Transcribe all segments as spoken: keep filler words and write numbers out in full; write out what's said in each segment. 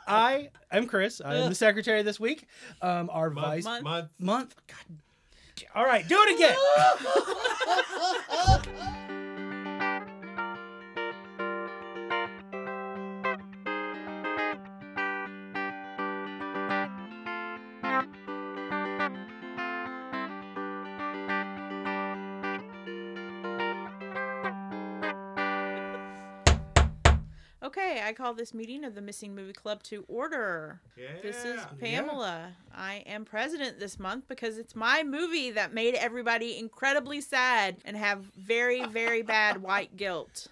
I am Chris. I am the secretary this week. Um, our Month, vice month. month. month. God. All right, do it again. Okay, I call this meeting of the Missing Movie Club to order. Yeah. This is Pamela. I am president this month because it's my movie that made everybody incredibly sad and have very, very bad white guilt.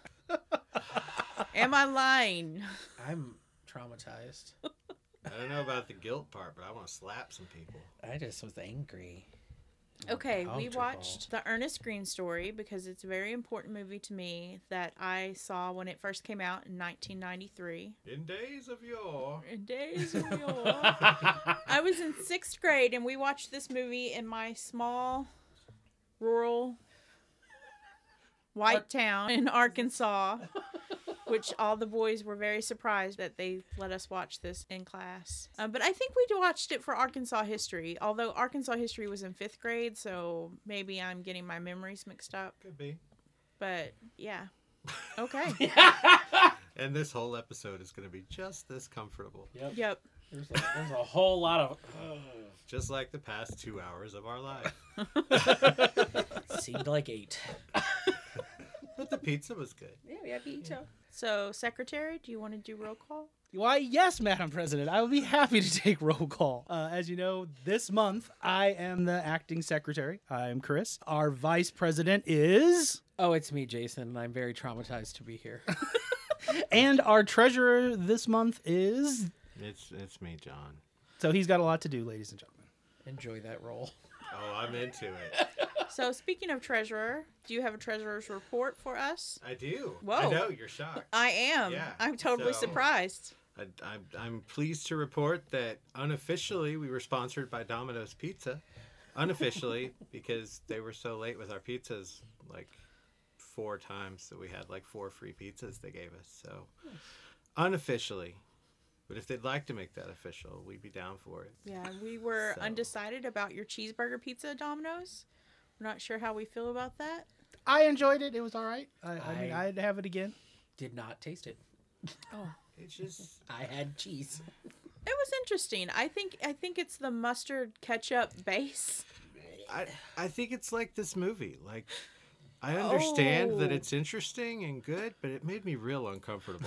Am I lying? I'm traumatized. I don't know about the guilt part, but I want to slap some people. I just was angry. Okay, we Comfortable. watched The Ernest Green Story because it's a very important movie to me that I saw when it first came out in nineteen ninety-three. In days of yore. In days of yore. I was in sixth grade and we watched this movie in my small, rural, white town in Arkansas, which all the boys were very surprised that they let us watch this in class. Um, but I think we watched it for Arkansas history, although Arkansas history was in fifth grade, so maybe I'm getting my memories mixed up. Could be. But yeah. Okay. And this whole episode is going to be just this comfortable. Yep. Yep. There's a, there's a whole lot of. Just like the past two hours of our life. Seemed like eight. But the pizza was good. Yeah, we have pizza. So, Secretary, do you want to do roll call? Why, yes, Madam President. I will be happy to take roll call. Uh, as you know, this month I am the acting secretary. I am Chris. Our vice president is, Oh, it's me, Jason, and I'm very traumatized to be here. and our treasurer this month is. It's it's me, John. So he's got a lot to do, ladies and gentlemen. Enjoy that role. Oh, I'm into it. So, speaking of treasurer, do you have a treasurer's report for us? I do. Whoa. I know, you're shocked. I am. Yeah, I'm totally so- surprised. I, I'm, I'm pleased to report that unofficially we were sponsored by Domino's Pizza. Unofficially, because they were so late with our pizzas, like four times that we had like four free pizzas they gave us. So unofficially. But if they'd like to make that official, we'd be down for it. Yeah, we were So- undecided about your cheeseburger pizza at Domino's. We're not sure how we feel about that. I enjoyed it. It was all right. I, I mean, I- I'd have it again. Did not taste it. Oh. It's just I had cheese. It was interesting. I think I think it's the mustard ketchup base. I I think it's like this movie. Like I understand that Oh. it's interesting and good, but it made me real uncomfortable.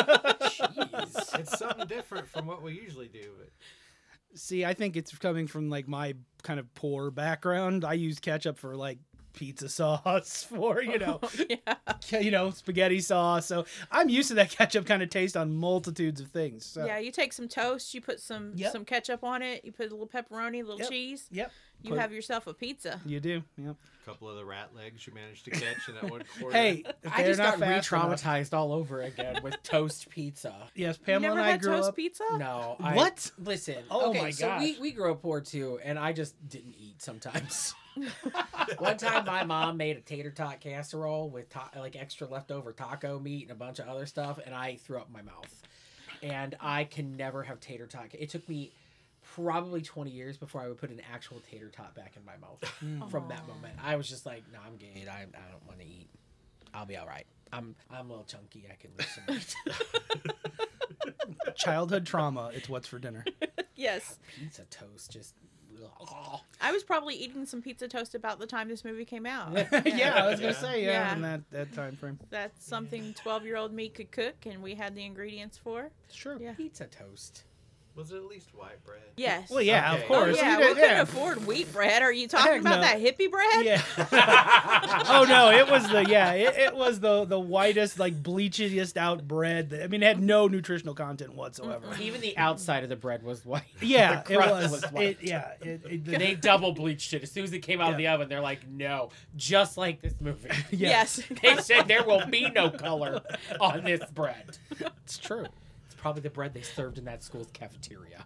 Cheese. It's something different from what we usually do. But See, I think it's coming from like my kind of poor background. I use ketchup for like pizza sauce, for you know, Yeah. you know, spaghetti sauce. So I'm used to that ketchup kind of taste on multitudes of things. So. Yeah, you take some toast, you put some Yep. some ketchup on it, you put a little pepperoni, a little Yep. cheese. Yep. You Put- have yourself a pizza. You do. Yep. a couple of the rat legs you managed to catch in that one corner. Hey, if I they're just not got fast enough- re-traumatized all over again with toast pizza. Yes, You Pamela never and I had grew toast up. pizza? No. I, What? Listen. Oh okay, my so we, gosh. we grew up poor too, and I just didn't eat sometimes. One time my mom made a tater tot casserole with ta- like extra leftover taco meat and a bunch of other stuff, and I threw up in my mouth. And I can never have tater tot. It took me probably twenty years before I would put an actual tater tot back in my mouth. From that moment, I was just like, "No, I'm good. I, I don't want to eat. I'll be all right. I'm I'm a little chunky. I can lose some weight." Childhood trauma. It's what's for dinner. Yes. Pizza toast just. ugh. I was probably eating some pizza toast about the time this movie came out. yeah, I was gonna Yeah. say yeah, Yeah. in that that time frame. That's something twelve-year-old me could cook, and we had the ingredients for. Sure. Yeah. Pizza toast. Was it at least white bread? Yes. Well, yeah, Okay. of Oh, course. yeah, We we did- couldn't yeah. afford wheat bread. Are you talking Heck about no. that hippie bread? Yeah. oh no, it was the yeah, it, it was the the whitest, like bleachiest out bread. That, I mean, it had no nutritional content whatsoever. Even the outside of the bread was white. Yeah, The it crust was. white. It, yeah, it, it, the, They double bleached it as soon as it came out of the oven. They're like, no, just like this movie. Yes. They said there will be no color on this bread. it's true. It's probably the bread they served in that school's cafeteria.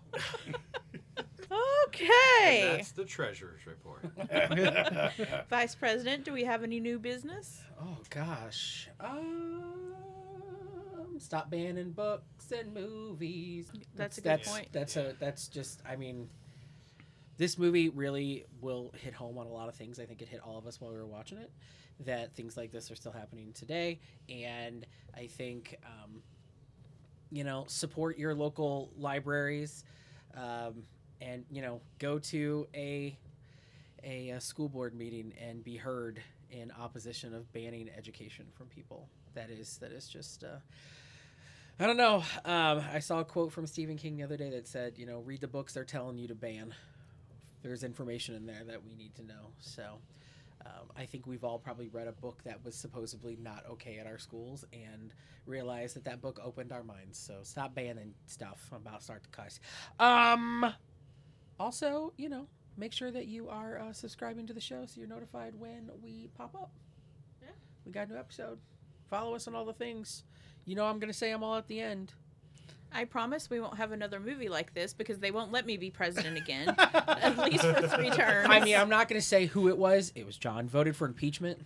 Okay. And that's the treasurer's report. Vice President, do we have any new business? Oh gosh. Um, Stop banning books and movies. That's a good that's, point. That's a that's just I mean, this movie really will hit home on a lot of things. I think it hit all of us while we were watching it. That things like this are still happening today, and I think um, you know, support your local libraries, um, and you know, go to a, a a school board meeting and be heard in opposition of banning education from people. That is that is just uh, I don't know. Um, I saw a quote from Stephen King the other day that said, you know, read the books they're telling you to ban. There's information in there that we need to know. So um, I think we've all probably read a book that was supposedly not okay at our schools and realized that that book opened our minds. So stop banning stuff. I'm about to start to cuss. Um, also, you know, make sure that you are uh, subscribing to the show so you're notified when we pop up. Yeah. We got a new episode. Follow us on all the things. You know I'm going to say them all at the end. I promise we won't have another movie like this because they won't let me be president again, at least for three terms. I mean, I'm not going to say who it was. It was John. Voted for impeachment.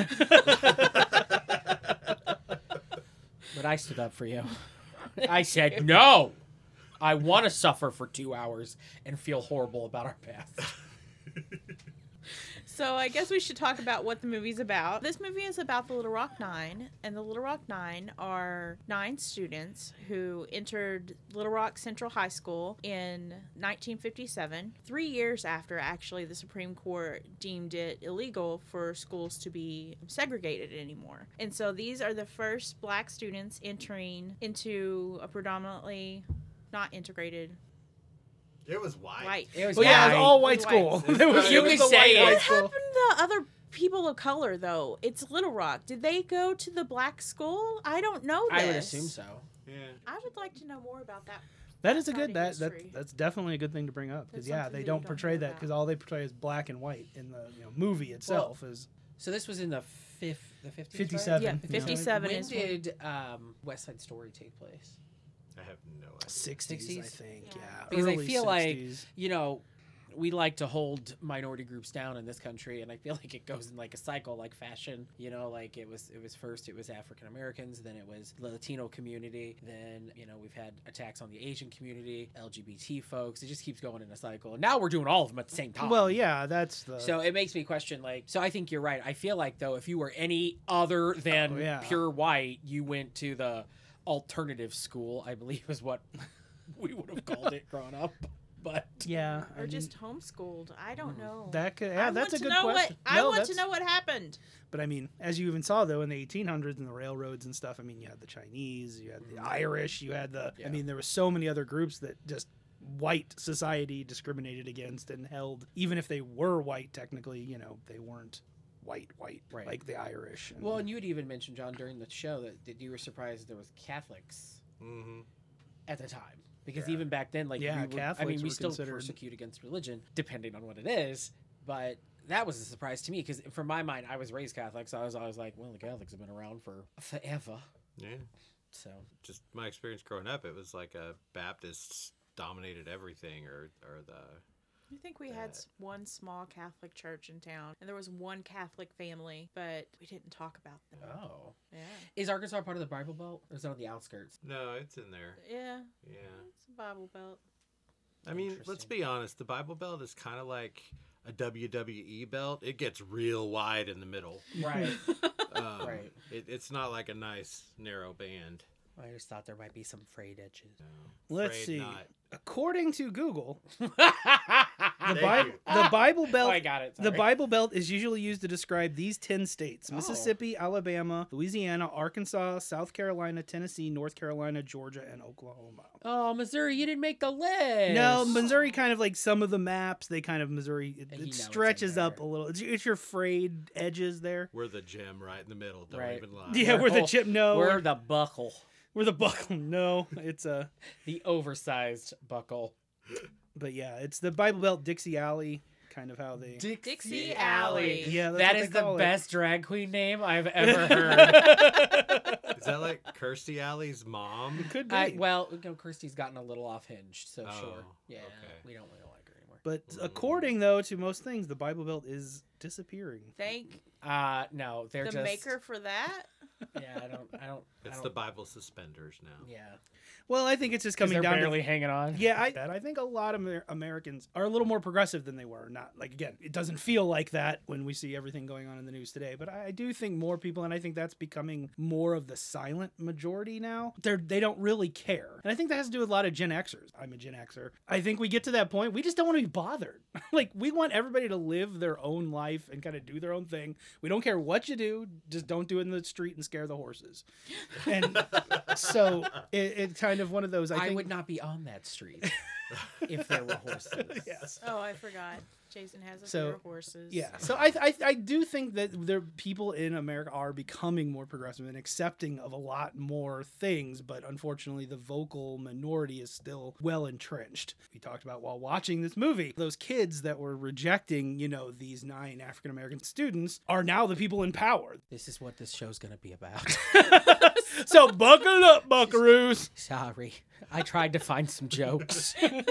But I stood up for you. I said, no. I want to suffer for two hours and feel horrible about our past. So I guess we should talk about what the movie's about. This movie is about the Little Rock Nine, and the Little Rock Nine are nine students who entered Little Rock Central High School in nineteen fifty-seven, three years after actually the Supreme Court deemed it illegal for schools to be segregated anymore. And so these are the first black students entering into a predominantly not integrated It was white. white. It was Well, yeah, it white. was all white It was school. white. There was- You it was could the say white it. high What school. happened to other people of color, though? It's Little Rock. Did they go to the black school? I don't know this. I would assume so. Yeah. I would like to know more about that. That is a Side good of that, that history. that's definitely a good thing to bring up because That's yeah, something they that you don't don't portray hear that about. because all they portray is black and white in the you know movie itself is So this was in the fifth, the fifties, fifty-seven. Yeah, Yeah. fifty-seven When is when- did um, West Side Story take place? I have no idea. sixties, I sixties? think. Yeah. Yeah, Because I early feel like- sixties. You know, we like to hold minority groups down in this country, and I feel like it goes in like a cycle, like fashion. You know, like it was it was first it was African Americans, then it was the Latino community, then you know we've had attacks on the Asian community, L G B T folks. It just keeps going in a cycle, and now we're doing all of them at the same time. Well, yeah, that's the So it makes me question, like, so I think you're right. I feel like, though, if you were any other than Oh, yeah. pure white, you went to the alternative school, I believe is what we would have called it growing up. But yeah, I or mean, just homeschooled. I don't know. that could I yeah, that's want a to good know question. What, I No, want to that's- know what happened. But I mean, as you even saw though in the eighteen hundreds and the railroads and stuff, I mean, you had the Chinese, you had the Irish, you had the. Yeah. I mean, there were so many other groups that just white society discriminated against and held, even if they were white, technically, you know, they weren't white, white, Right. like the Irish. And, well, and you had even mentioned, John, during the show that, that you were surprised there was Catholics Mm-hmm. at the time. Because Yeah. even back then, like, Yeah, we were, I Catholics mean, we were still considered- persecute against religion, depending on what it is. But that was a surprise to me because, from my mind, I was raised Catholic, so I was always like, well, the Catholics have been around for forever. Yeah. So Just my experience growing up, it was like a Baptists dominated everything, or or the I think we had s- one small Catholic church in town, and there was one Catholic family, but we didn't talk about them. oh. Yeah. Is Arkansas part of the Bible Belt, or is it on the outskirts? no, it's in there. Yeah. Yeah. It's a Bible Belt. I mean, let's Interesting. be honest. The Bible Belt is kind of like a W W E belt. It gets real wide in the middle. Right. Um, Right. It, it's not like a nice narrow band. I just thought there might be some frayed edges. No, let's afraid see. not. According to Google, the, Thank Bi- you. the Bible Oh, Belt I got it. The sorry. Bible Belt is usually used to describe these ten states: Oh. Mississippi, Alabama, Louisiana, Arkansas, South Carolina, Tennessee, North Carolina, Georgia, and Oklahoma. Oh, Missouri, you didn't make the list. No, Missouri kind of like some of the maps, they kind of Missouri, it, You know it it's in stretches up a there. little. It's, it's your frayed edges there. We're the gem right in the middle. Don't Right. even lie. Yeah, we're the oh, chip. No, We're we're, the buckle. we're the buckle. No, it's a. The oversized buckle. But yeah, it's the Bible Belt, Dixie Alley, kind of how they. Dixie Alley. Yeah, that's That what is they the call it. best drag queen name I've ever heard. Is that like Kirstie Alley's mom? It could be. I, well, you know, Kirsty's gotten a little off hinged, so Oh, sure. Yeah, okay. we don't really like her anymore. but Mm. according though to most things, the Bible Belt is disappearing. Thank Uh, no, they're the just maker for that. Yeah, I don't. I don't. I It's don't, the Bible suspenders now. Yeah. Well, I think it's just 'Cause coming they're down barely to hanging on. yeah. I, I think a lot of Amer- Americans are a little more progressive than they were. Not like again, it doesn't feel like that when we see everything going on in the news today. But I, I do think more people, and I think that's becoming more of the silent majority now. They're they don't really care, and I think that has to do with a lot of Gen Xers. I'm a Gen Xer. I think we get to that point. We just don't want to be bothered. Like we want everybody to live their own life and kind of do their own thing. We don't care what you do. Just don't do it in the street and scare the horses. And so it, it's kind of one of those. I, I, think, would not be on that street if there were horses. Yes. Oh, I forgot. Jason has a So, fear of horses. Yeah. So I, I I do think that there people in America are becoming more progressive and accepting of a lot more things, but unfortunately the vocal minority is still well entrenched. We talked about while watching this movie, those kids that were rejecting, you know, these nine African American students are now the people in power. This is what this show's gonna be about. So buckle up, buckaroos. Sorry, I tried to find some jokes.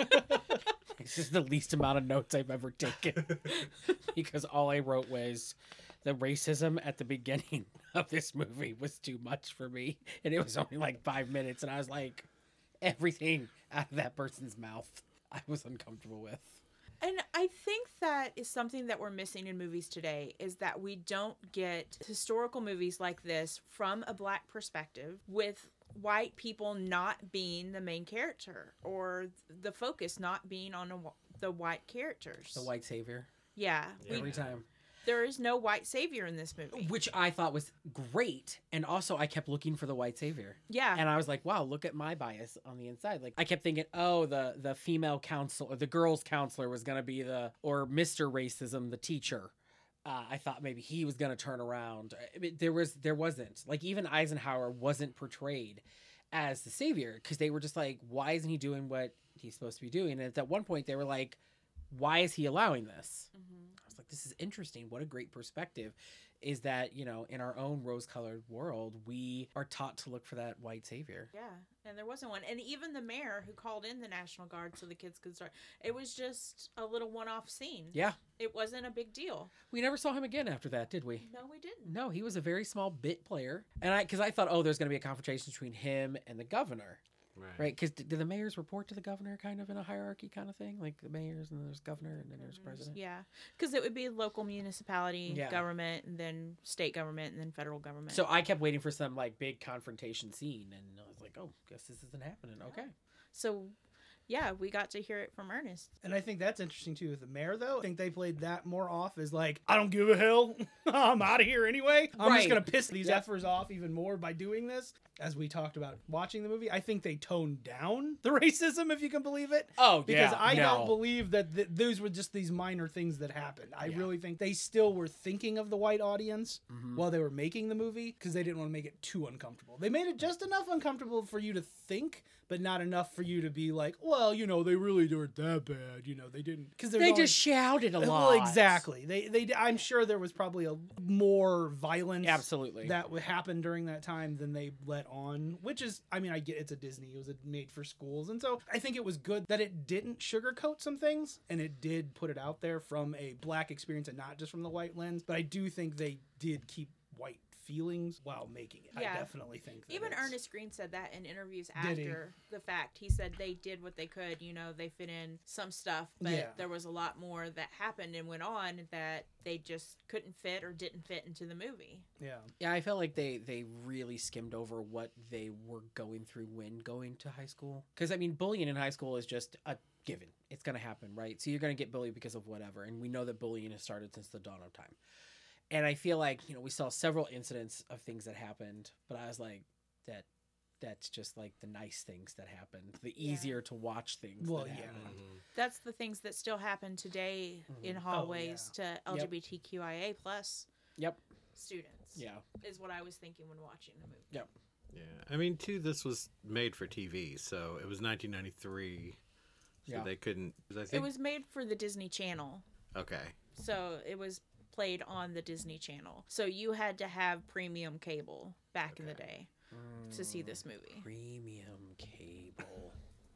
This is the least amount of notes I've ever taken because all I wrote was the racism at the beginning of this movie was too much for me, and it was only like five minutes, and I was like, everything out of that person's mouth, I was uncomfortable with. And I think that is something that we're missing in movies today is that we don't get historical movies like this from a black perspective with white people not being the main character or the focus not being on a, the white characters. The white savior. Yeah. We, Every time. there is no white savior in this movie. Which I thought was great. And also I kept looking for the white savior. Yeah. And I was like, wow, look at my bias on the inside. Like I kept thinking, oh, the the female counselor, the girls counselor was going to be the, or Mister Racism, the teacher. Uh, I thought maybe he was going to turn around. I mean, there was, there wasn't. Like even Eisenhower wasn't portrayed as the savior because they were just like, why isn't he doing what he's supposed to be doing? And at one point they were like, why is he allowing this? Mm-hmm. I was like, this is interesting. What a great perspective is that, you know, in our own rose-colored world, we are taught to look for that white savior. Yeah, and there wasn't one. And even the mayor who called in the National Guard so the kids could start, it was just a little one-off scene. Yeah. It wasn't a big deal. We never saw him again after that, did we? No, we didn't. No, he was a very small bit player. And I, because I thought, oh, there's going to be a confrontation between him and the governor. Right. Right? Because did the mayors report to the governor kind of in a hierarchy kind of thing? Like the mayors and then there's governor and then there's president? Yeah, because it would be local municipality Yeah. government and then state government and then federal government. So I kept waiting for some like big confrontation scene and I was like, oh, guess this isn't happening. Okay. So, yeah, we got to hear it from Ernest. And I think that's interesting too with the mayor, though. I think they played that more off as like, I don't give a hell. I'm out of here anyway. I'm Right. just going to piss these Yep. effers off even more by doing this. As we talked about watching the movie, I think they toned down the racism, if you can believe it. Oh, Because yeah, I no. don't believe that th- those were just these minor things that happened. I Yeah. really think they still were thinking of the white audience Mhm. while they were making the movie because they didn't want to make it too uncomfortable. They made it just enough uncomfortable for you to think, but not enough for you to be like, well, you know, they really weren't that bad. You know, they didn't. Because They just shouted a lot. Well, exactly. They, they, I'm sure there was probably a more violence Absolutely. that would happen during that time than they let on, which is, I mean, I get it's a Disney, it was a made for schools. And so I think it was good that it didn't sugarcoat some things and it did put it out there from a black experience and not just from the white lens. But I do think they did keep white feelings while making it. Yeah. I definitely think that Even it's- Ernest Green said that in interviews Did he? after the fact. He said they did what they could. You know, they fit in some stuff, but Yeah. there was a lot more that happened and went on that they just couldn't fit or didn't fit into the movie. Yeah. Yeah, I felt like they they really skimmed over what they were going through when going to high school. Because I mean, bullying in high school is just a given. It's gonna happen, right? So you're gonna get bullied because of whatever, and we know that bullying has started since the dawn of time. And I feel like, you know, we saw several incidents of things that happened, but I was like, that that's just like the nice things that happened, the Yeah. easier to watch things. Well, that yeah. happened. Mhm. That's the things that still happen today in hallways to L G B T Q I A plus Yep. students. Yeah. Is what I was thinking when watching the movie. Yep. Yeah, I mean, too, this was made for T V, so it was nineteen ninety-three. So Yeah. they couldn't. I It think, was made for the Disney Channel. okay. So it was played on the Disney Channel. So you had to have premium cable back in the day to see this movie. Premium cable.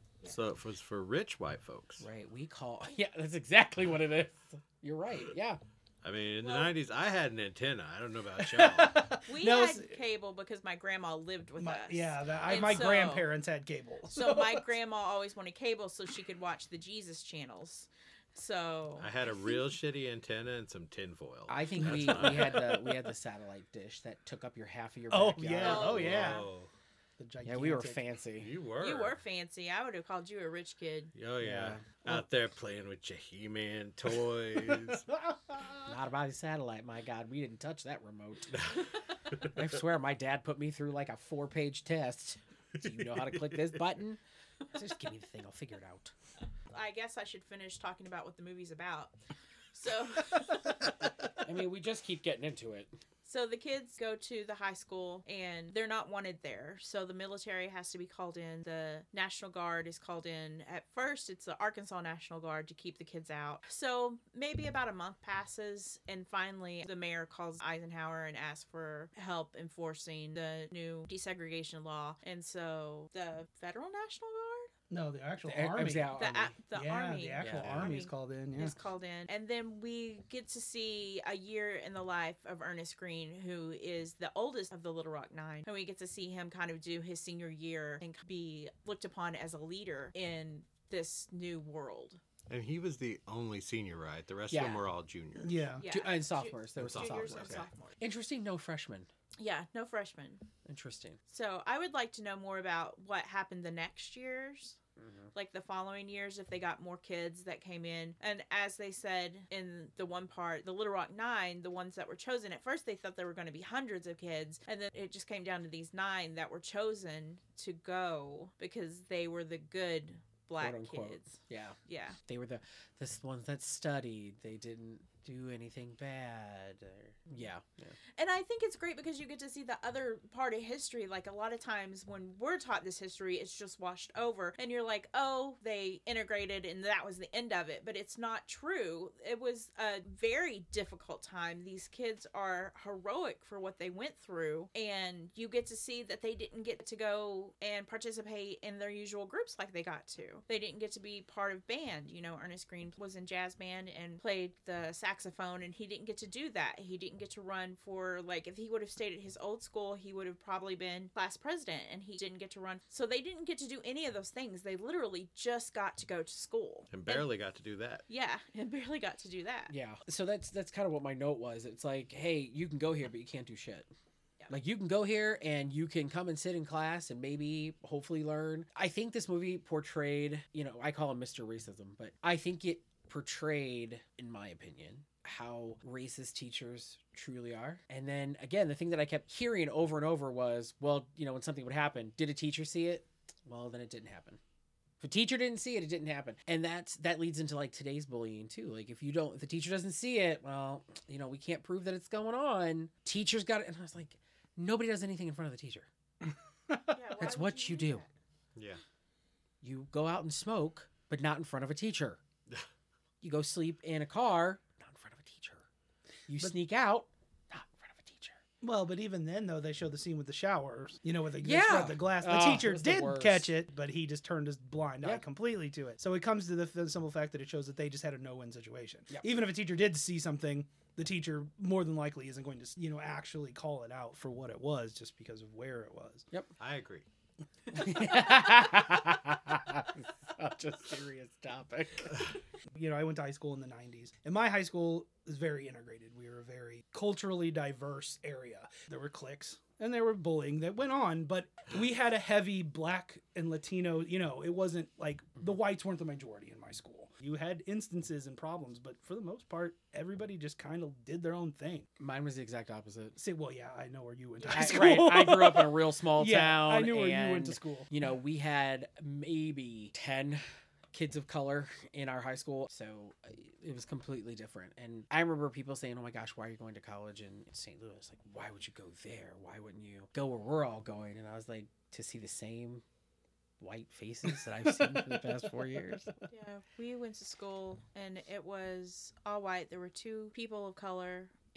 So it was for rich white folks. Right, we call yeah, that's exactly what it is. You're right. Yeah. I mean, in the Well- nineties, I had an antenna. I don't know about y'all. We No, had s- cable because my grandma lived with my, us. yeah, that, I, And my so- grandparents had cable. So my grandma always wanted cable so she could watch the Jesus channels. So I had a real shitty antenna and some tinfoil. I think That's we, mine. we had the we had the satellite dish that took up your half of your Oh, backyard. yeah. Oh, yeah. Whoa. The Yeah, we were gigantic- fancy. You were. you were fancy. I would have called you a rich kid. Oh, yeah. Yeah. Out there playing with your He-Man toys. Not about a satellite, my God. We didn't touch that remote. I swear my dad put me through like a four page test. Do you know how to click this button? Just give me the thing, I'll figure it out. I guess I should finish talking about what the movie's about. So I mean, we just keep getting into it. So the kids go to the high school and they're not wanted there. So the military has to be called in. The National Guard is called in. At first, it's the Arkansas National Guard to keep the kids out. So maybe about a month passes, and finally the mayor calls Eisenhower and asks for help enforcing the new desegregation law. And so the Federal National Guard? No, the actual The- army. The, Army. a- the yeah, army. the actual Yeah. army's Army called in. Yeah. is called in. And then we get to see a year in the life of Ernest Green, who is the oldest of the Little Rock Nine. And we get to see him kind of do his senior year and be looked upon as a leader in this new world. And he was the only senior, right? The rest Yeah. of them were all juniors. Yeah. Yeah. Ju- and sophomores. There were And some Juniors sophomores. and yeah. sophomores. Interesting, no freshmen. Yeah, no freshmen. Interesting. So I would like to know more about what happened the next years. Like the following years, if they got more kids that came in. And as they said in the one part, the Little Rock Nine, the ones that were chosen, at first they thought there were going to be hundreds of kids. And then it just came down to these nine that were chosen to go because they were the good black Quote, unquote. kids. Yeah. Yeah. They were the the ones that studied. They didn't do anything bad. Or, yeah. yeah. And I think it's great because you get to see the other part of history. Like a lot of times when we're taught this history, it's just washed over. And you're like, oh, they integrated and that was the end of it. But it's not true. It was a very difficult time. These kids are heroic for what they went through. And you get to see that they didn't get to go and participate in their usual groups like they got to. They didn't get to be part of band. You know, Ernest Green was in jazz band and played the saxophone, and he didn't get to do that. He didn't get to run for, like, if he would have stayed at his old school, he would have probably been class president, and he didn't get to run. So they didn't get to do any of those things. They literally just got to go to school. And barely got to do that. Yeah, and barely got to do that. Yeah. So that's that's kind of what my note was. It's like, hey, you can go here, but you can't do shit. Yeah. Like you can go here and you can come and sit in class and maybe hopefully learn. I think this movie portrayed, you know, I call him Mister Racism, but I think it portrayed, in my opinion, how racist teachers truly are. And then again, the thing that I kept hearing over and over was, well, you know, when something would happen, did a teacher see it? Well, then it didn't happen. If a teacher didn't see it, it didn't happen. And that's that leads into like today's bullying too. Like if you don't, if the teacher doesn't see it, well, you know, we can't prove that it's going on. Teachers got it. And I was like, nobody does anything in front of the teacher. Yeah, why That's would what you do. that? Yeah. You go out and smoke, but not in front of a teacher. You go sleep in a car, not in front of a teacher. You But- sneak out, not in front of a teacher. Well, but even then, though, they show the scene with the showers. You know, with the, they Yeah. shred the glass. The Oh, teacher it was the did worst. catch it, but he just turned his blind eye Yeah. completely to it. So it comes to the, the simple fact that it shows that they just had a no-win situation. Yeah. Even if a teacher did see something, the teacher more than likely isn't going to, you know, actually call it out for what it was just because of where it was. I agree. Such a serious topic. You know, I went to high school in the nineties, and my high school was very integrated. We were a very culturally diverse area. There were cliques and there were bullying that went on, but we had a heavy black and Latino, you know, it wasn't like the whites weren't the majority in my school. You had instances and problems, but for the most part, everybody just kind of did their own thing. Mine was the exact opposite. Say, well, yeah, I know where you went to I, high school. right, I grew up in a real small yeah, town. I knew where you went and, to school. You know, we had maybe ten kids of color in our high school, so uh, it was completely different. And I remember people saying, oh my gosh, why are you going to college in Saint Louis? Like, why would you go there? Why wouldn't you go where we're all going? And I was like, to see the same white faces that I've seen for the past four years. Yeah, we went to school and it was all white. There were two people of color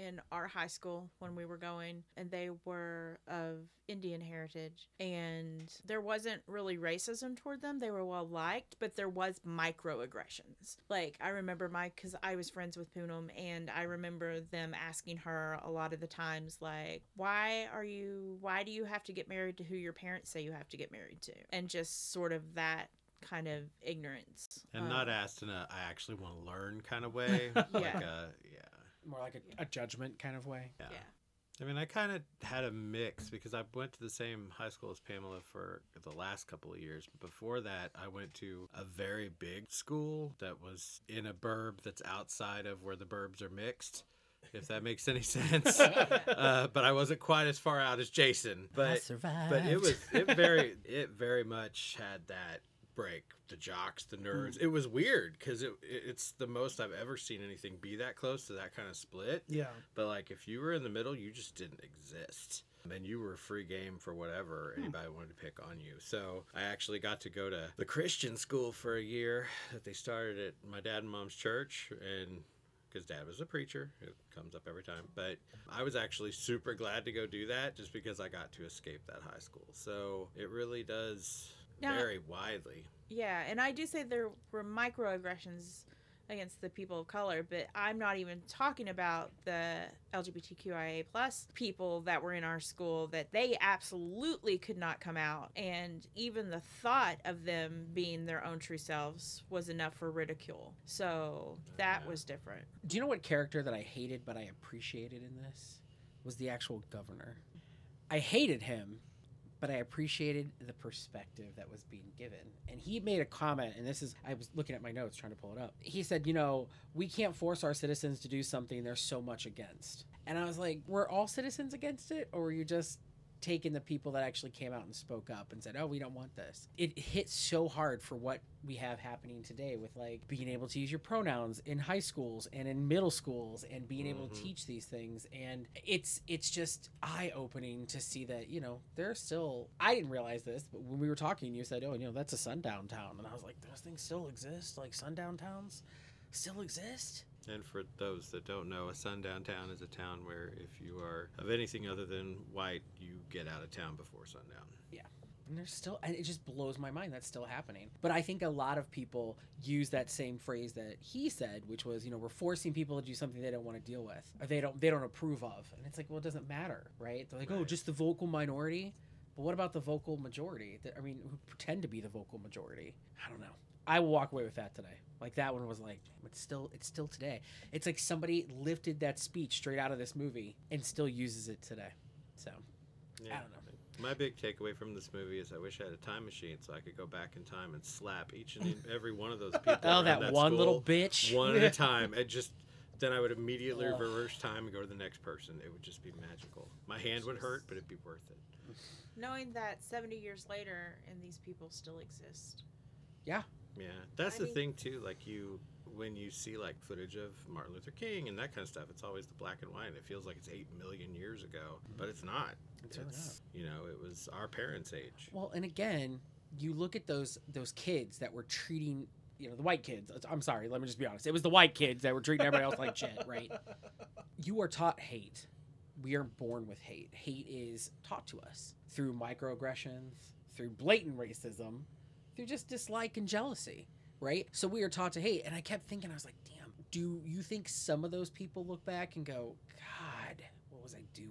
in our high school when we were going, and they were of Indian heritage, and there wasn't really racism toward them. They were well liked, but there was microaggressions. Like, I remember my, because I was friends with Poonam, and I remember them asking her a lot of the times, like, why are you, why do you have to get married to who your parents say you have to get married to? And just sort of that kind of ignorance. And Um, not asked in a I actually want to learn kind of way. Yeah. Like a, yeah. More like a, a judgment kind of way. Yeah. Yeah. I mean, I kind of had a mix because I went to the same high school as Pamela for the last couple of years. But before that, I went to a very big school that was in a burb that's outside of where the burbs are mixed, if that makes any sense. uh, but I wasn't quite as far out as Jason. But but it was it very it very much had that break. The jocks, the nerds. It was weird because it, it it's the most I've ever seen anything be that close to that kind of split. Yeah. But like if you were in the middle, you just didn't exist. And you were free game for whatever anybody wanted to pick on you. So I actually got to go to the Christian school for a year that they started at my dad and mom's church, and because dad was a preacher, it comes up every time. But I was actually super glad to go do that just because I got to escape that high school. So it really does Now- vary widely. Yeah, and I do say there were microaggressions against the people of color, but I'm not even talking about the L G B T Q I A plus people that were in our school, that they absolutely could not come out, and even the thought of them being their own true selves was enough for ridicule. So that Yeah. was different. Do you know what character that I hated but I appreciated in this? Was the actual governor. I hated him, but I appreciated the perspective that was being given. And he made a comment, and this is, I was looking at my notes trying to pull it up. He said, you know, we can't force our citizens to do something they're so much against. And I was like, were all citizens against it? Or were you just taking the people that actually came out and spoke up and said, oh, we don't want this? It hit so hard for what we have happening today with like being able to use your pronouns in high schools and in middle schools and being able to Mhm. teach these things. And it's it's just eye-opening to see that, you know, there's still, I didn't realize this, but when we were talking, you said, oh, you know, that's a sundown town. And I was like, those things still exist? Like sundown towns still exist? And for those that don't know, a sundown town is a town where if you are of anything other than white, you get out of town before sundown. And there's still, and it just blows my mind that's still happening. But I think a lot of people use that same phrase that he said, which was, you know, we're forcing people to do something they don't want to deal with, or they don't, they don't approve of. And it's like, well, it doesn't matter, right? They're like, oh, Right. just the vocal minority. But what about the vocal majority? That- I mean, who pretend to be the vocal majority? I don't know. I will walk away with that today. Like that one was like, it's still, it's still today. It's like somebody lifted that speech straight out of this movie and still uses it today. So Yeah. I don't know. My big takeaway from this movie is I wish I had a time machine so I could go back in time and slap each and every one of those people. Oh, around that, one school little bitch. one at a time. And just then I would immediately Ugh. reverse time and go to the next person. It would just be magical. My hand would hurt, but it'd be worth it. Knowing that seventy years later and these people still exist. Yeah, that's I the mean- thing too. Like you, when you see like footage of Martin Luther King and that kind of stuff, it's always the black and white. And it feels like it's eight million years ago, but it's not. It's really you know, it was our parents' age. Well, and again, you look at those those kids that were treating, you know, the white kids. I'm sorry, let me just be honest. It was the white kids that were treating everybody else like shit, right? You are taught hate. We are born with hate. Hate is taught to us through microaggressions, through blatant racism, through just dislike and jealousy, right? So we are taught to hate. And I kept thinking, I was like, damn, do you think some of those people look back and go, God, what was I doing?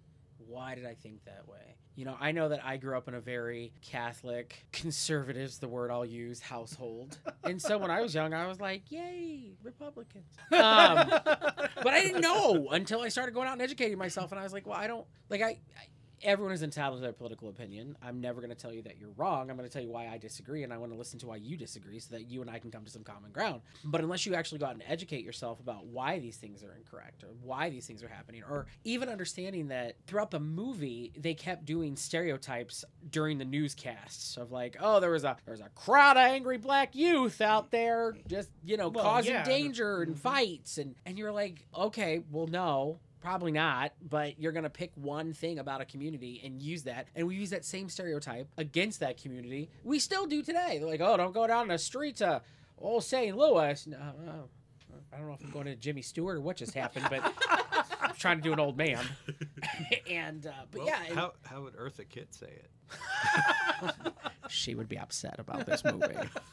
Why did I think that way? You know, I know that I grew up in a very Catholic, conservative's the word I'll use, household. And so when I was young, I was like, yay, Republicans. Um, but I didn't know until I started going out and educating myself. And I was like, well, I don't, like, I, I everyone is entitled to their political opinion. I'm never going to tell you that you're wrong. I'm going to tell you why I disagree, and I want to listen to why you disagree so that you and I can come to some common ground. But unless you actually go out and educate yourself about why these things are incorrect or why these things are happening, or even understanding that throughout the movie, they kept doing stereotypes during the newscasts of like, oh, there was a there was a crowd of angry black youth out there just, you know, Well, causing yeah. danger and Mhm. fights. And, and you're like, okay, well, no. Probably not, but you're going to pick one thing about a community and use that. And we use that same stereotype against that community. We still do today. They're like, oh, don't go down the street to old Saint Louis. No, no, I don't know if I'm going to Jimmy Stewart or what just happened, but trying to do an old man. and uh, but Well, yeah, and how how would Eartha Kitt say it? she would be upset about this movie,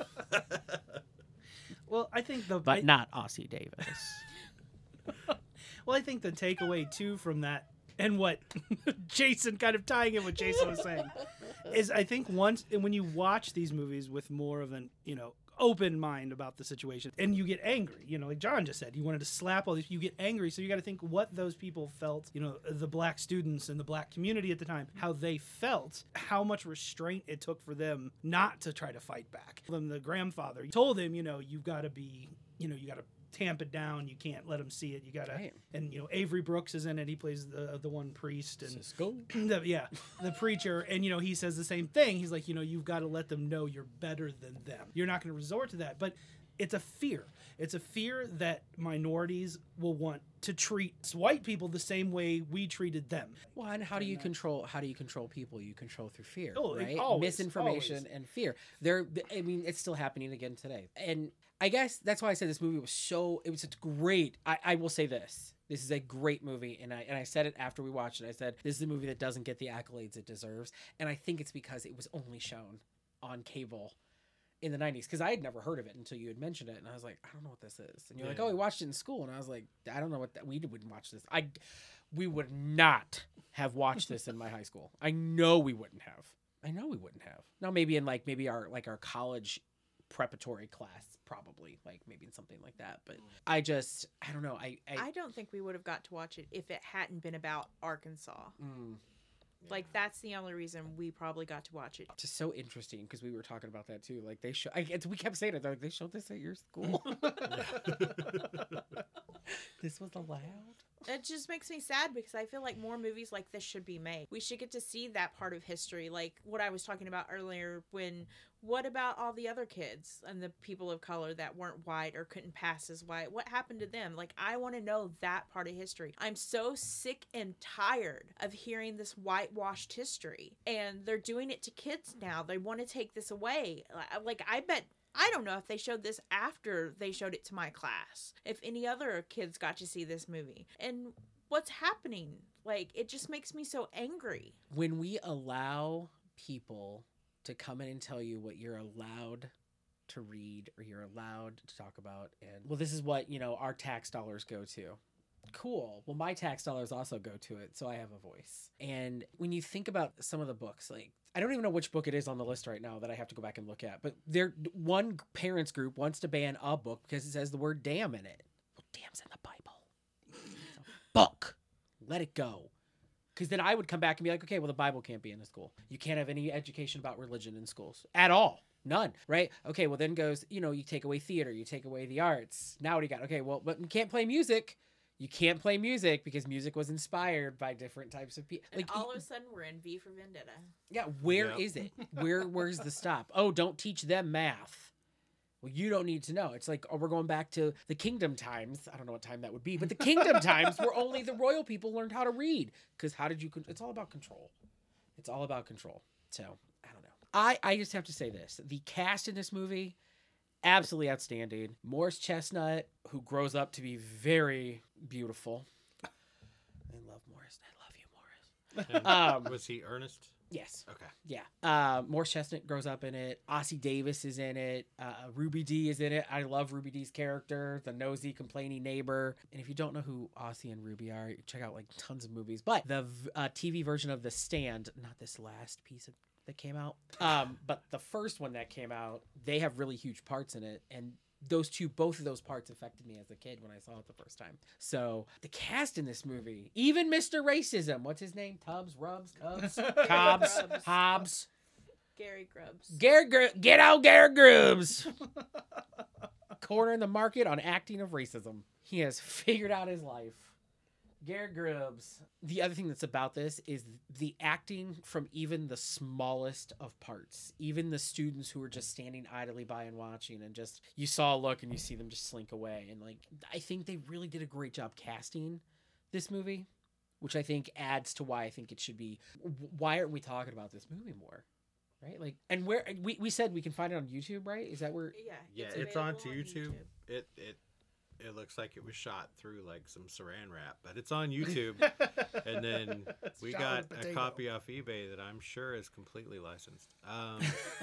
Well, I think the but I, not Ossie Davis. well, I think the takeaway too from that, and what Jason kind of tying in what Jason was saying, is I think once and when you watch these movies with more of an you know open mind about the situation, and you get angry, you know, like John just said, you wanted to slap all these, you get angry, so you got to think what those people felt, you know, the black students and the black community at the time, how they felt, how much restraint it took for them not to try to fight back. Them, the grandfather told him, you know, you've got to be, you know, you got to tamp it down. You can't let them see it. You gotta, Right. and you know, Avery Brooks is in it. He plays the the one priest, and Cisco. the, yeah, the preacher, and you know, he says the same thing. He's like, you know, you've got to let them know you're better than them. You're not going to resort to that, but it's a fear. It's a fear that minorities will want to treat white people the same way we treated them. Well, and how do you control? How do you control people? You control through fear, Oh, right? always, Misinformation always. and fear. There, I mean, it's still happening again today. And I guess that's why I said this movie was so. It was such great. I, I will say this. This is a great movie, and I and I said it after we watched it. I said this is a movie that doesn't get the accolades it deserves, and I think it's because it was only shown on cable in the nineties, because I had never heard of it until you had mentioned it, and I was like, I don't know what this is. And you're like, Yeah. oh, we watched it in school, and I was like, I don't know what that. We wouldn't watch this. I, we would not have watched this in my high school. I know we wouldn't have. I know we wouldn't have. Now maybe in like maybe our like our college preparatory class, probably like maybe in something like that. But I just I don't know. I I, I don't think we would have got to watch it if it hadn't been about Arkansas. mm, Like, that's the only reason we probably got to watch it. just so interesting because we were talking about that too. Like they show. I, it's- we kept saying it. They're like, they showed this at your school. This was allowed. It just makes me sad because I feel like more movies like this should be made. We should get to see that part of history, like what I was talking about earlier. When what about all the other kids and the people of color that weren't white or couldn't pass as white? What happened to them? Like, I want to know that part of history. I'm so sick and tired of hearing this whitewashed history, and they're doing it to kids now. They want to take this away. Like, I bet. I don't know if they showed this after they showed it to my class. If any other kids got to see this movie. And what's happening? Like, it just makes me so angry. When we allow people to come in and tell you what you're allowed to read or you're allowed to talk about, and well, this is what, you know, our tax dollars go to. Cool. Well, my tax dollars also go to it, so I have a voice. And when you think about some of the books, like, I don't even know which book it is on the list right now that I have to go back and look at, but there, one parents group wants to ban a book because it says the word damn in it. Well, damn's in the Bible. It's a book. Let it go. Because then I would come back and be like, okay, well, the Bible can't be in the school. You can't have any education about religion in schools at all. None, right? Okay, well, then goes, you know, you take away theater, you take away the arts. Now what do you got? Okay, well, but you can't play music. You can't play music because music was inspired by different types of people. And Like, all y- of a sudden, we're in V for Vendetta. yeah, where Yep. is it? Where where's the stop? Oh, don't teach them math. Well, you don't need to know. It's like, oh, we're going back to the kingdom times. I don't know what time that would be, but the kingdom times where only the royal people learned how to read. Because how did you? Con- it's all about control. It's all about control. So I don't know. I I just have to say this: the cast in this movie, absolutely outstanding. Morris Chestnut, who grows up to be very beautiful. I love Morris. I love you, Morris. And Um, was he Ernest? Yes. Okay. Yeah. Uh, Morris Chestnut grows up in it. Ossie Davis is in it. Uh, Ruby Dee is in it. I love Ruby Dee's character, the nosy, complaining neighbor. And if you don't know who Ossie and Ruby are, check out like tons of movies. But the v- uh, T V version of The Stand, not this last piece of that came out, um, but the first one that came out, they have really huge parts in it. And those two, both of those parts affected me as a kid when I saw it the first time. So the cast in this movie, even Mister Racism, what's his name? Tubbs, Rubs, Cubs, Cobbs, Grubbs. Hobbs. Gary Grubbs. Garrett, Gr- get out, Garrett Grubbs. Cornering the market on acting of racism. He has figured out his life. Garrett Grubbs. The other thing that's about this is the acting from even the smallest of parts. Even the students who were just standing idly by and watching, and just you saw a look and you see them just slink away. And like, I think they really did a great job casting this movie, which I think adds to why I think it should be. Why aren't we talking about this movie more? Right? Like, and where we, we said we can find it on YouTube, right? Is that where? Yeah. Yeah, it's on available to YouTube. It it it looks like it was shot through like some saran wrap, but it's on YouTube. And then we Shot got with a a potato. copy off eBay that I'm sure is completely licensed. Um,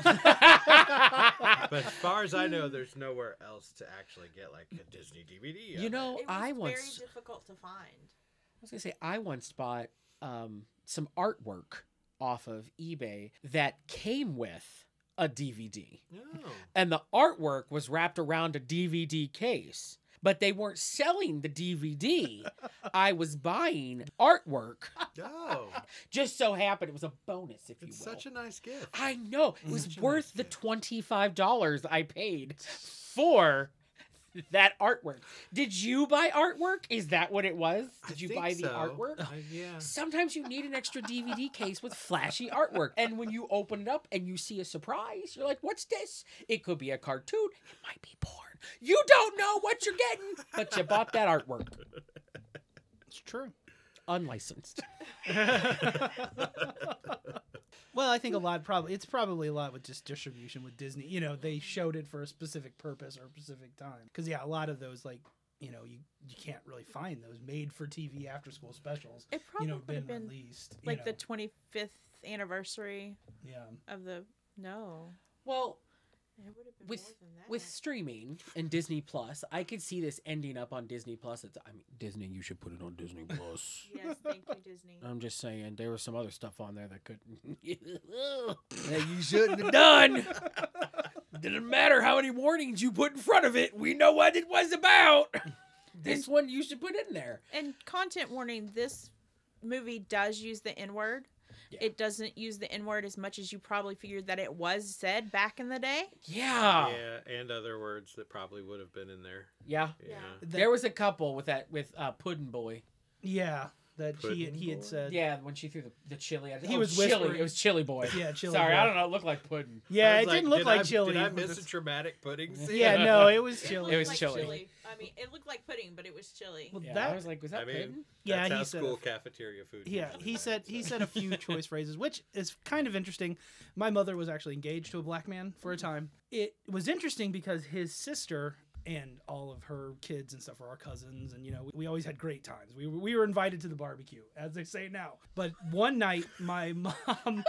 but as far as I know, there's nowhere else to actually get like a Disney D V D. You of know, It was I very once difficult to find. I was gonna say I once bought um, some artwork off of eBay that came with a D V D, it. No. and the artwork was wrapped around a D V D case. But they weren't selling the D V D. I was buying artwork. No. Just so happened it was a bonus, if you It's will. such a nice gift. I know. It was Such a worth nice the gift. twenty-five dollars I paid for that artwork. Did you buy artwork? Is that what it was? I Did you think buy the so. artwork? I- yeah. Sometimes you need an extra D V D case with flashy artwork. And when you open it up and you see a surprise, you're like, what's this? It could be a cartoon. It might be porn. You don't know what you're getting, but you bought that artwork. It's true. Unlicensed. Well, I think a lot probably it's probably a lot with just distribution with Disney. You know, they showed it for a specific purpose or a specific time. Because yeah, a lot of those like you know you you can't really find those made for T V after school specials. It probably You know, would been have been released. you like the know. twenty-fifth anniversary yeah. of the. No. Well, It would have been with more than that. with streaming and Disney Plus, I could see this ending up on Disney Plus. It's, I mean, Disney, you should put it on Disney Plus. Yes, thank you, Disney. I'm just saying, there was some other stuff on there that couldn't. that you shouldn't have done. Didn't matter how many warnings you put in front of it. We know what it was about. This one you should put in there. And content warning: this movie does use the N word. Yeah. It doesn't use the N word as much as you probably figured that it was said back in the day. Yeah. Yeah, and other words that probably would have been in there. Yeah. Yeah. There was a couple with that with uh, Puddin' Boy. Yeah, that he had, he had Puddin' said. Yeah, when she threw the, the chili at He oh, was chili. whispering. It was Chili Boy. Yeah, Chili Sorry, Boy. I don't know. It looked like pudding. Yeah, I it was didn't look did like I, chili. Did I with miss this- a traumatic pudding scene? Yeah, no, it was It chili. looked It was like chili. I mean, it looked like pudding, but it was chili. Well, Yeah, that I was like, was that I mean, pudding? Yeah, That's he how said school a- cafeteria food. Yeah, usually he went, said he so. said a few choice phrases, which is kind of interesting. My mother was actually engaged to a black man for a time. It was interesting because his sister and all of her kids and stuff were our cousins, and you know we always had great times. We were, we were invited to the barbecue, as they say now. But one night, my mom.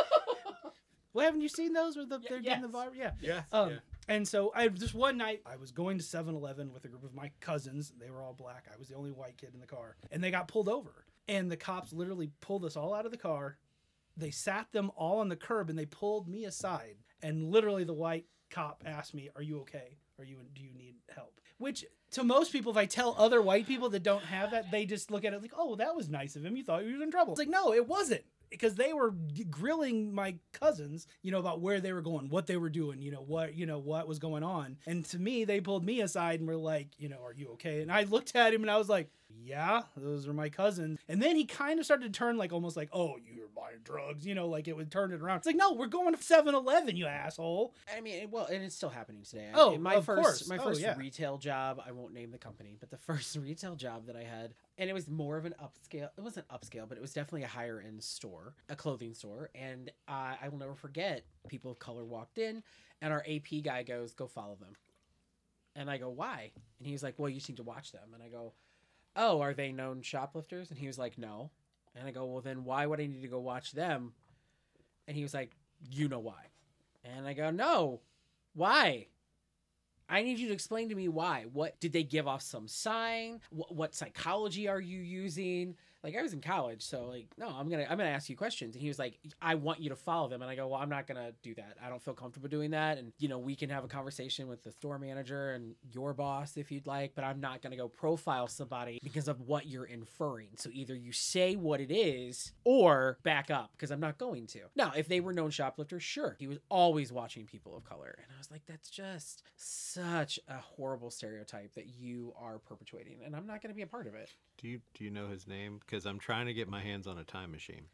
Well, haven't you seen those where the, Y- they're getting the yes. bar? Yeah. Yeah. Um, yeah. And so I just one night I was going to seven eleven with a group of my cousins. They were all black. I was the only white kid in the car. And they got pulled over. And the cops literally pulled us all out of the car. They sat them all on the curb and they pulled me aside. And literally the white cop asked me, "Are you okay? Are you do you need help?" Which to most people, if I tell other white people that don't have that, they just look at it like, "Oh, that was nice of him. You thought he was in trouble." It's like, no, it wasn't. Because they were g- grilling my cousins, you know, about where they were going, what they were doing, you know, what, you know, what was going on. And to me, they pulled me aside and were like, you know, "Are you okay?" And I looked at him and I was like, "Yeah, those are my cousins." And then he kind of started to turn like almost like, "Oh, you're buying drugs," you know, like it would turn it around. It's like, "No, we're going to seven eleven, you asshole." I mean, well, and it's still happening today. I- Oh, my of first, course. my Oh, first yeah. retail job. I won't name the company, but the first retail job that I had, and it was more of an upscale. It wasn't upscale, but it was definitely a higher end store, a clothing store. And uh, I will never forget. People of color walked in, and our A P guy goes, "Go follow them." And I go, "Why?" And he was like, "Well, you seem to watch them." And I go, "Oh, are they known shoplifters?" And he was like, "No." And I go, "Well, then why would I need to go watch them?" And he was like, "You know why." And I go, "No, why? I need you to explain to me why. What did they give off some sign? What, what psychology are you using?" Like, I was in college, so like, no, I'm gonna I'm gonna ask you questions. And he was like, "I want you to follow them." And I go, "Well, I'm not gonna do that. I don't feel comfortable doing that. And you know, we can have a conversation with the store manager and your boss if you'd like, but I'm not gonna go profile somebody because of what you're inferring. So either you say what it is or back up, because I'm not going to." Now, if they were known shoplifters, sure, he was always watching people of color, and I was like, that's just such a horrible stereotype that you are perpetuating, and I'm not gonna be a part of it. Do you do you know his name? Because I'm trying to get my hands on a time machine.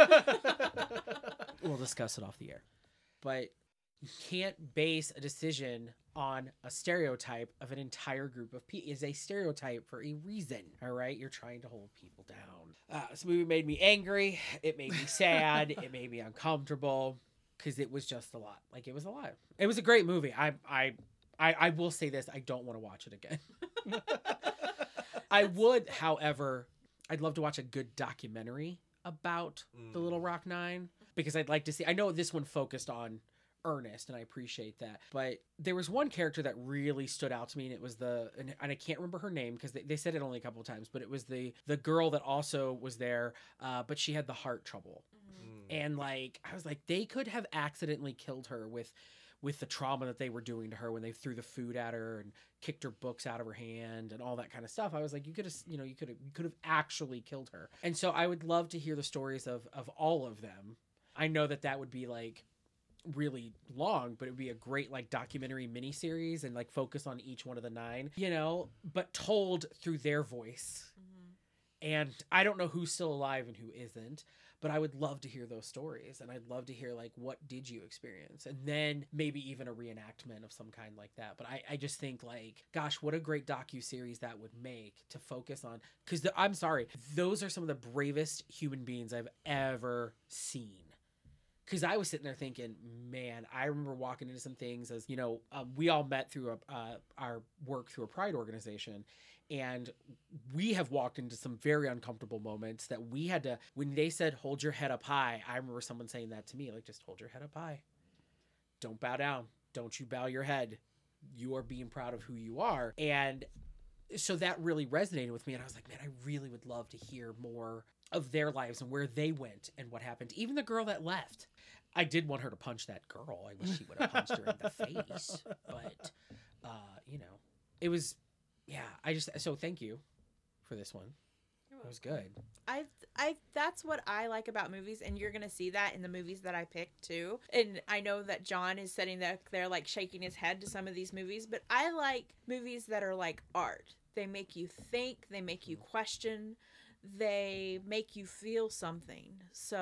We'll discuss it off the air. But you can't base a decision on a stereotype of an entire group of people. Is a stereotype for a reason. All right, you're trying to hold people down. Uh, this movie made me angry. It made me sad. It made me uncomfortable because it was just a lot. Like, it was a lot. It was a great movie. I I I, I will say this. I don't want to watch it again. I would, however, I'd love to watch a good documentary about Mm. the Little Rock Nine because I'd like to see. I know this one focused on Ernest, and I appreciate that. But there was one character that really stood out to me, and it was the and, and I can't remember her name because they, they said it only a couple of times, but it was the the girl that also was there, uh, but she had the heart trouble, Mm. and like I was like, they could have accidentally killed her with. with the trauma that they were doing to her when they threw the food at her and kicked her books out of her hand and all that kind of stuff. I was like, you could have, you know, you could have, you could have actually killed her. And so I would love to hear the stories of, of all of them. I know that that would be like really long, but it would be a great like documentary miniseries and like focus on each one of the nine, you know, but told through their voice. And I don't know who's still alive and who isn't, but I would love to hear those stories. And I'd love to hear, like, what did you experience? And then maybe even a reenactment of some kind like that. But I, I just think, like, gosh, what a great docuseries that would make to focus on. Because I'm sorry, those are some of the bravest human beings I've ever seen. Because I was sitting there thinking, man, I remember walking into some things as, you know, um, we all met through a, uh, our work through a Pride organization. And we have walked into some very uncomfortable moments that we had to, when they said, hold your head up high, I remember someone saying that to me, like, just hold your head up high. Don't bow down. Don't you bow your head. You are being proud of who you are. And so that really resonated with me. And I was like, man, I really would love to hear more of their lives and where they went and what happened. Even the girl that left. I did want her to punch that girl. I wish she would have punched her in the face. But, uh, you know, it was... Yeah, I just so thank you for this one. It was good. I I that's what I like about movies, and you're gonna see that in the movies that I picked too. And I know that John is sitting there, there like shaking his head to some of these movies, but I like movies that are like art. They make you think, they make you question, they make you feel something.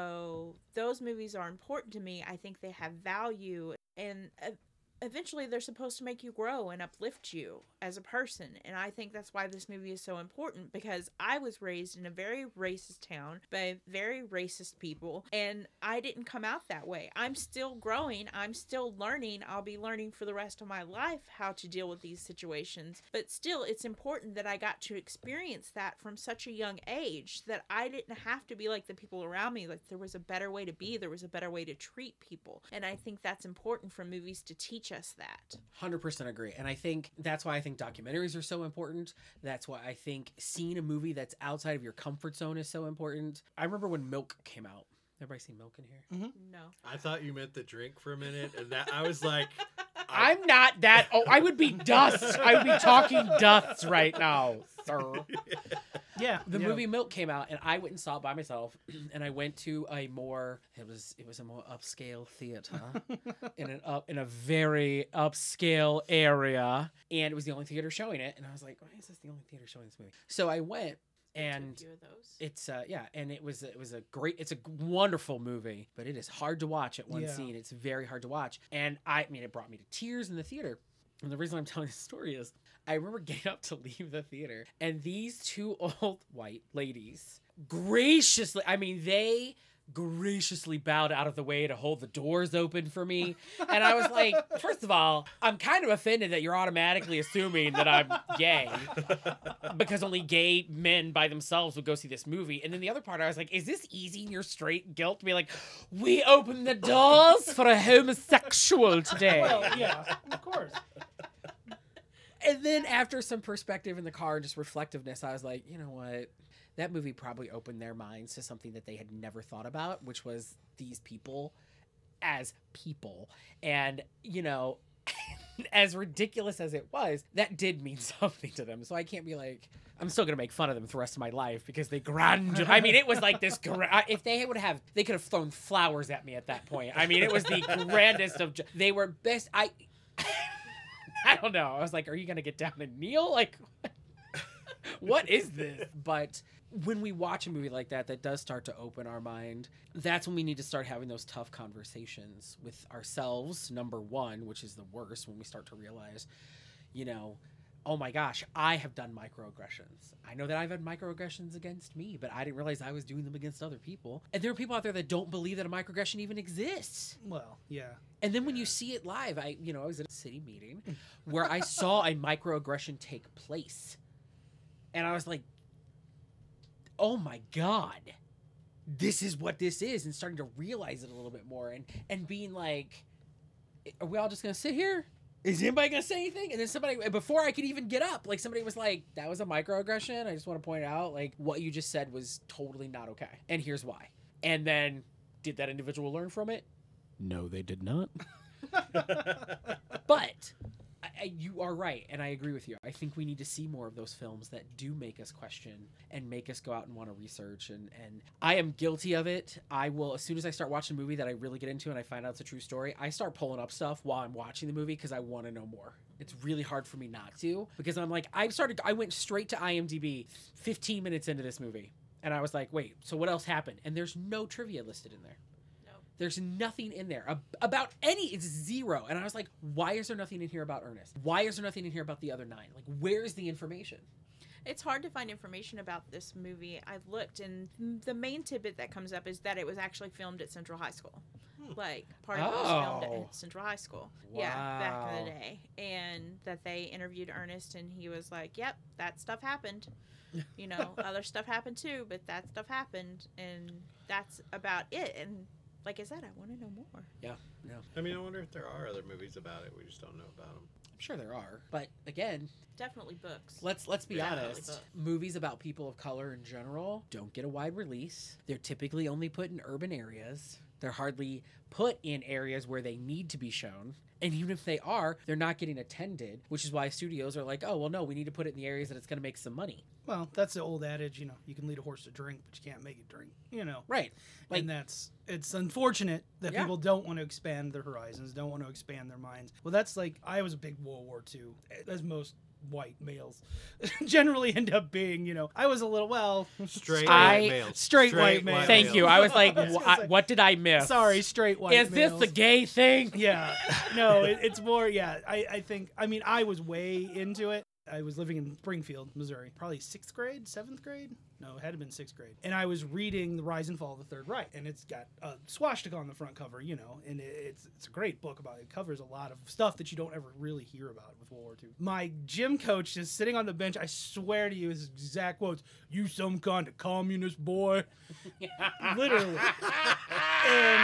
So those movies are important to me. I think they have value, and uh, eventually they're supposed to make you grow and uplift you as a person. And I think that's why this movie is so important, because I was raised in a very racist town by very racist people, and I didn't come out that way. I'm still growing. I'm still learning. I'll be learning for the rest of my life how to deal with these situations. But still, it's important that I got to experience that from such a young age, that I didn't have to be like the people around me. Like, there was a better way to be. There was a better way to treat people. And I think that's important for movies to teach us that. one hundred percent agree. And I think that's why I think documentaries are so important. That's why I think seeing a movie that's outside of your comfort zone is so important. I remember when Milk came out. Everybody seen Milk in here? No. I thought you meant the drink for a minute, and that I was like, I'm not that. Oh, I would be dust. I would be talking dust right now, sir. Yeah, The yeah. movie Milk came out, and I went and saw it by myself. And I went to a more it was it was a more upscale theater in an up in a very upscale area, and it was the only theater showing it. And I was like, why is this the only theater showing this movie? So I went, and A few of those. it's uh yeah, and it was it was a great it's a wonderful movie, but it is hard to watch at one Yeah. scene. It's very hard to watch, and I, I mean it brought me to tears in the theater. And the reason I'm telling this story is I remember getting up to leave the theater, and these two old white ladies graciously, I mean, they graciously bowed out of the way to hold the doors open for me. And I was like, first of all, I'm kind of offended that you're automatically assuming that I'm gay because only gay men by themselves would go see this movie. And then the other part, I was like, is this easing your straight guilt to be like, we open the doors for a homosexual today? Well, yeah, of course. And then after some perspective in the car and just reflectiveness, I was like, you know what? That movie probably opened their minds to something that they had never thought about, which was these people as people. And, you know, as ridiculous as it was, that did mean something to them. So I can't be like, I'm still going to make fun of them for the rest of my life because they grand. I mean, it was like this. Gra- if they would have, they could have thrown flowers at me at that point. I mean, it was the grandest of, they were best. I, I don't know. I was like, are you going to get down and kneel? Like, what is this? But when we watch a movie like that, that does start to open our mind. That's when we need to start having those tough conversations with ourselves, number one, which is the worst, when we start to realize, you know, oh my gosh, I have done microaggressions. I know that I've had microaggressions against me, but I didn't realize I was doing them against other people. And there are people out there that don't believe that a microaggression even exists. Well, yeah. And then when you see it live, I, you know, I was at a city meeting where I saw a microaggression take place. And I was like, oh my God, this is what this is. And starting to realize it a little bit more and, and being like, are we all just going to sit here? Is anybody going to say anything? And then somebody, before I could even get up, like somebody was like, that was a microaggression. I just want to point out, like, what you just said was totally not okay. And here's why. And then, did that individual learn from it? No, they did not. But I, I, you are right, and I agree with you. I think we need to see more of those films that do make us question and make us go out and want to research. And, and I am guilty of it. I will, as soon as I start watching a movie that I really get into and I find out it's a true story, I start pulling up stuff while I'm watching the movie because I want to know more. It's really hard for me not to, because I'm like, I started, I went straight to IMDb fifteen minutes into this movie, and I was like, wait, so what else happened? And there's no trivia listed in there. There's nothing in there Ab- about any, it's zero. And I was like, why is there nothing in here about Ernest? Why is there nothing in here about the other nine? Like, where's the information? It's hard to find information about this movie. I've looked, and the main tidbit that comes up is that it was actually filmed at Central High School. Like, part of it was filmed Oh. at Central High School. Yeah, back in Wow. the day. And that they interviewed Ernest, and he was like, yep, that stuff happened. You know, other stuff happened too, but that stuff happened, and that's about it. And like I said, I want to know more. Yeah, no. I mean, I wonder if there are other movies about it. We just don't know about them. I'm sure there are. But again, Definitely books. let's let's be Yeah, honest. books. Movies about people of color in general don't get a wide release. They're typically only put in urban areas. They're hardly put in areas where they need to be shown. And even if they are, they're not getting attended, which is why studios are like, oh, well, no, we need to put it in the areas that it's going to make some money. Well, that's the old adage, you know, you can lead a horse to drink, but you can't make it drink, you know. Right. Like, And that's, it's unfortunate that Yeah. people don't want to expand their horizons, don't want to expand their minds. Well, that's like, I was a big World War Two, as most white males generally end up being, you know. I was a little, well, Straight I- white males. straight white males. thank males. you. I was like, I was wh- gonna say- what did I miss? sorry, straight white Is this males. the gay thing? Yeah, no, it, it's more, yeah, I, I think, I mean, I was way into it. I was living in Springfield, Missouri, probably sixth grade, seventh grade. No, it had to have been sixth grade. And I was reading The Rise and Fall of the Third Reich, and it's got a swastika on the front cover, you know, and it, it's it's a great book about it. It covers a lot of stuff that you don't ever really hear about with World War Two. My gym coach is sitting on the bench. I swear to you, his exact quotes, "You some kind of communist boy." Literally. And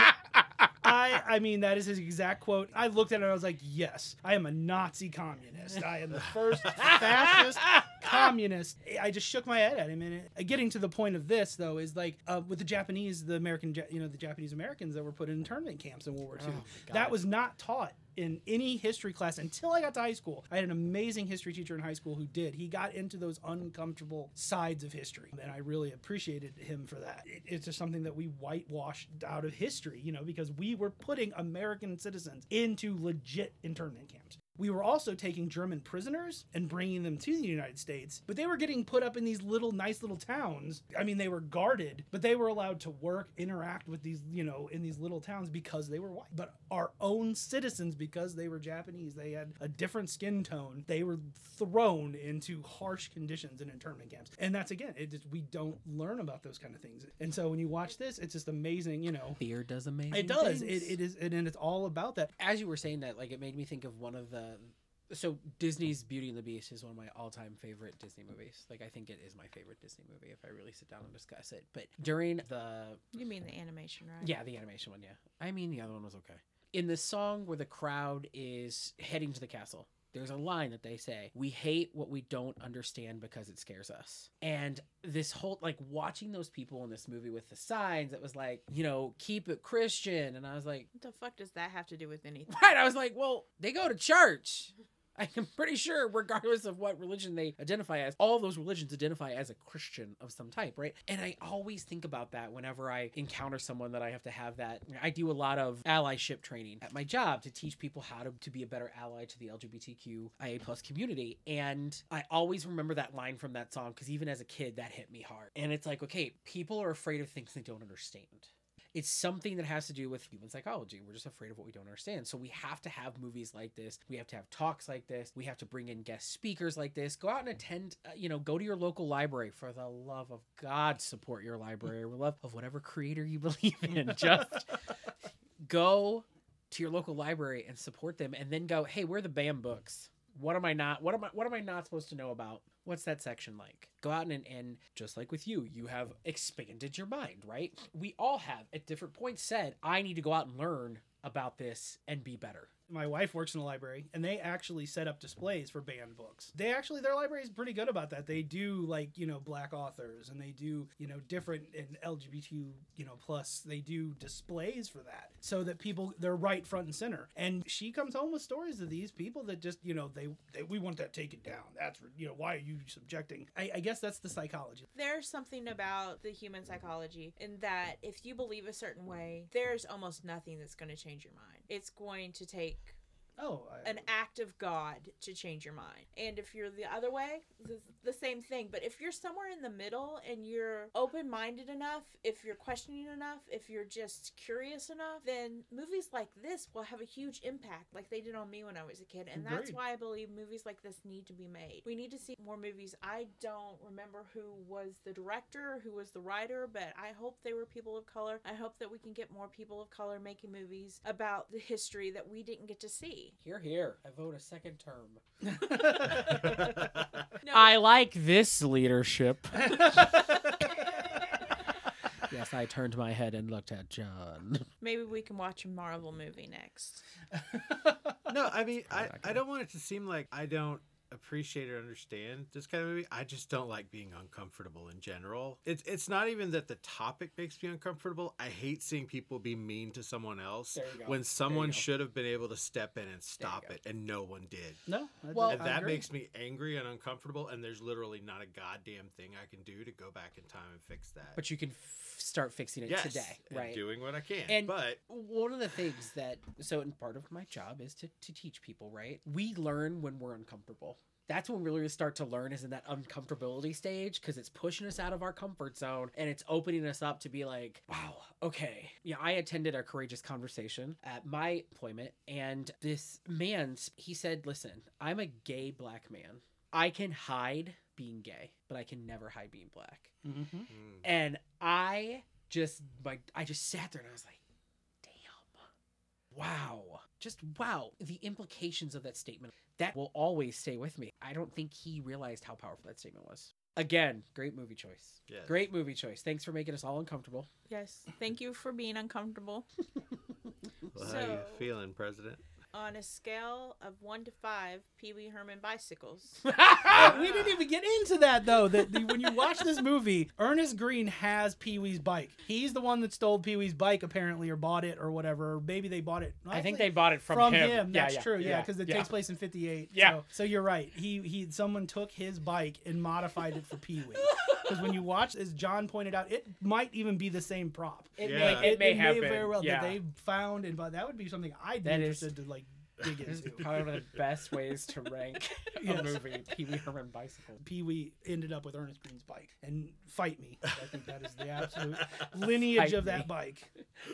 I I mean, that is his exact quote. I looked at it and I was like, yes, I am a Nazi communist. I am the first fascist communist. I just shook my head at him. And it, getting to the point of this, though, is like uh, with the Japanese, the American, Ja- you know, the Japanese Americans that were put in internment camps in World War Two. Oh, my God. That was not taught in any history class until I got to high school. I had an amazing history teacher in high school who did. He got into those uncomfortable sides of history, and I really appreciated him for that. It, it's just something that we whitewashed out of history, you know, because we were putting American citizens into legit internment camps. We were also taking German prisoners and bringing them to the United States, but they were getting put up in these little, nice little towns. I mean, they were guarded, but they were allowed to work, interact with these, you know, in these little towns because they were white. But our own citizens, because they were Japanese, they had a different skin tone, they were thrown into harsh conditions in internment camps. And that's, again, it just, we don't learn about those kind of things. And so when you watch this, it's just amazing, you know. Fear does amazing It does. things. It, it is, and it's all about that. As you were saying that, like, it made me think of one of the. So Disney's Beauty and the Beast is one of my all-time favorite Disney movies. Like, I think it is my favorite Disney movie if I really sit down and discuss it. But during the You mean the animation, right? yeah, the animation one, yeah. I mean, the other one was okay. In the song where the crowd is heading to the castle, there's a line that they say, "We hate what we don't understand because it scares us." And this whole, like, watching those people in this movie with the signs, it was like, you know, keep it Christian. And I was like, What the fuck does that have to do with anything? right. I was like, well, they go to church. I'm pretty sure, regardless of what religion they identify as, all of those religions identify as a Christian of some type, right? And I always think about that whenever I encounter someone that I have to have that. I do a lot of allyship training at my job to teach people how to, to be a better ally to the L G B T Q I A plus community. And I always remember that line from that song because even as a kid, that hit me hard. And it's like, okay, people are afraid of things they don't understand. It's something that has to do with human psychology. We're just afraid of what we don't understand. So we have to have movies like this. We have to have talks like this. We have to bring in guest speakers like this. Go out and attend, uh, you know, go to your local library. For the love of God, support your library. For the love of whatever creator you believe in. Just go to your local library and support them, and then go, hey, where are the banned books? What am I not, what am I, what am I not supposed to know about? What's that section like? Go out and, and just like with you, you have expanded your mind, right? We all have at different points said, I need to go out and learn about this and be better. My wife works in a library, and they actually set up displays for banned books. They actually, their library is pretty good about that. They do, like, you know, black authors, and they do, you know, different and L G B T, you know, plus. They do displays for that so that people, they're right front and center. And she comes home with stories of these people that just, you know, they, they we want that taken down. That's, you know, why are you subjecting? I, I guess that's the psychology. There's something about the human psychology in that if you believe a certain way, there's almost nothing that's going to change your mind. It's going to take Oh, I, an act of God to change your mind. And if you're the other way, the, the same thing. But if you're somewhere in the middle and you're open-minded enough, if you're questioning enough, if you're just curious enough, then movies like this will have a huge impact like they did on me when I was a kid. And that's Agreed. why I believe movies like this need to be made. We need to see more movies. I don't remember who was the director, who was the writer, but I hope they were people of color. I hope that we can get more people of color making movies about the history that we didn't get to see. Here, here. I vote a second term. No, I like this leadership. Yes, I turned my head and looked at John. maybe we can watch a Marvel movie next. No, I mean, I, Okay. I don't want it to seem like I don't appreciate or understand this kind of movie. I just don't like being uncomfortable in general. It's it's not even that the topic makes me uncomfortable. I hate seeing people be mean to someone else There you go. when There someone you go. should have been able to step in and stop go. it, and no one did. no. I, Well, I And that agree. makes me angry and uncomfortable, and there's literally not a goddamn thing I can do to go back in time and fix that. But you can f- start fixing it yes, today, and right? doing what I can. And but one of the things that, so in part of my job is to, to teach people, right? We learn when we're uncomfortable. That's when we really start to learn, is in that uncomfortability stage, because it's pushing us out of our comfort zone and it's opening us up to be like, wow, okay. Yeah, I attended a courageous conversation at my employment, and this man, he said, listen, I'm a gay black man. I can hide being gay, but I can never hide being black. Mm-hmm. mm, And I just, like, I just sat there and I was like, damn, wow, just wow. The implications of that statement, that will always stay with me. I don't think he realized how powerful that statement was. Again, great movie choice. yes. Great movie choice. Thanks for making us all uncomfortable. Yes. Thank you for being uncomfortable. Well, how you So- feeling, President? On a scale of one to five, Pee Wee Herman bicycles. We didn't even get into that though. That the, when you watch this movie, Ernest Green has Pee Wee's bike. He's the one that stole Pee Wee's bike, apparently, or bought it, or whatever. Or maybe they bought it. I think Actually, they bought it from, from him. him. Yeah, That's yeah, true. Yeah, because it yeah. takes place in fifty-eight. Yeah. So, so you're right. He he. Someone took his bike and modified it for Pee Wee. Because when you watch, as John pointed out, it might even be the same prop. It Yeah. may, Like, it may have been. very well yeah. that they found, and but that would be something I'd be That is- interested to like dig This is into. probably one of the best ways to rank a Yes. movie, Pee Wee Herman Bicycle. Pee Wee ended up with Ernest Green's bike, and fight me. I think that is the absolute lineage Fight of me. that bike.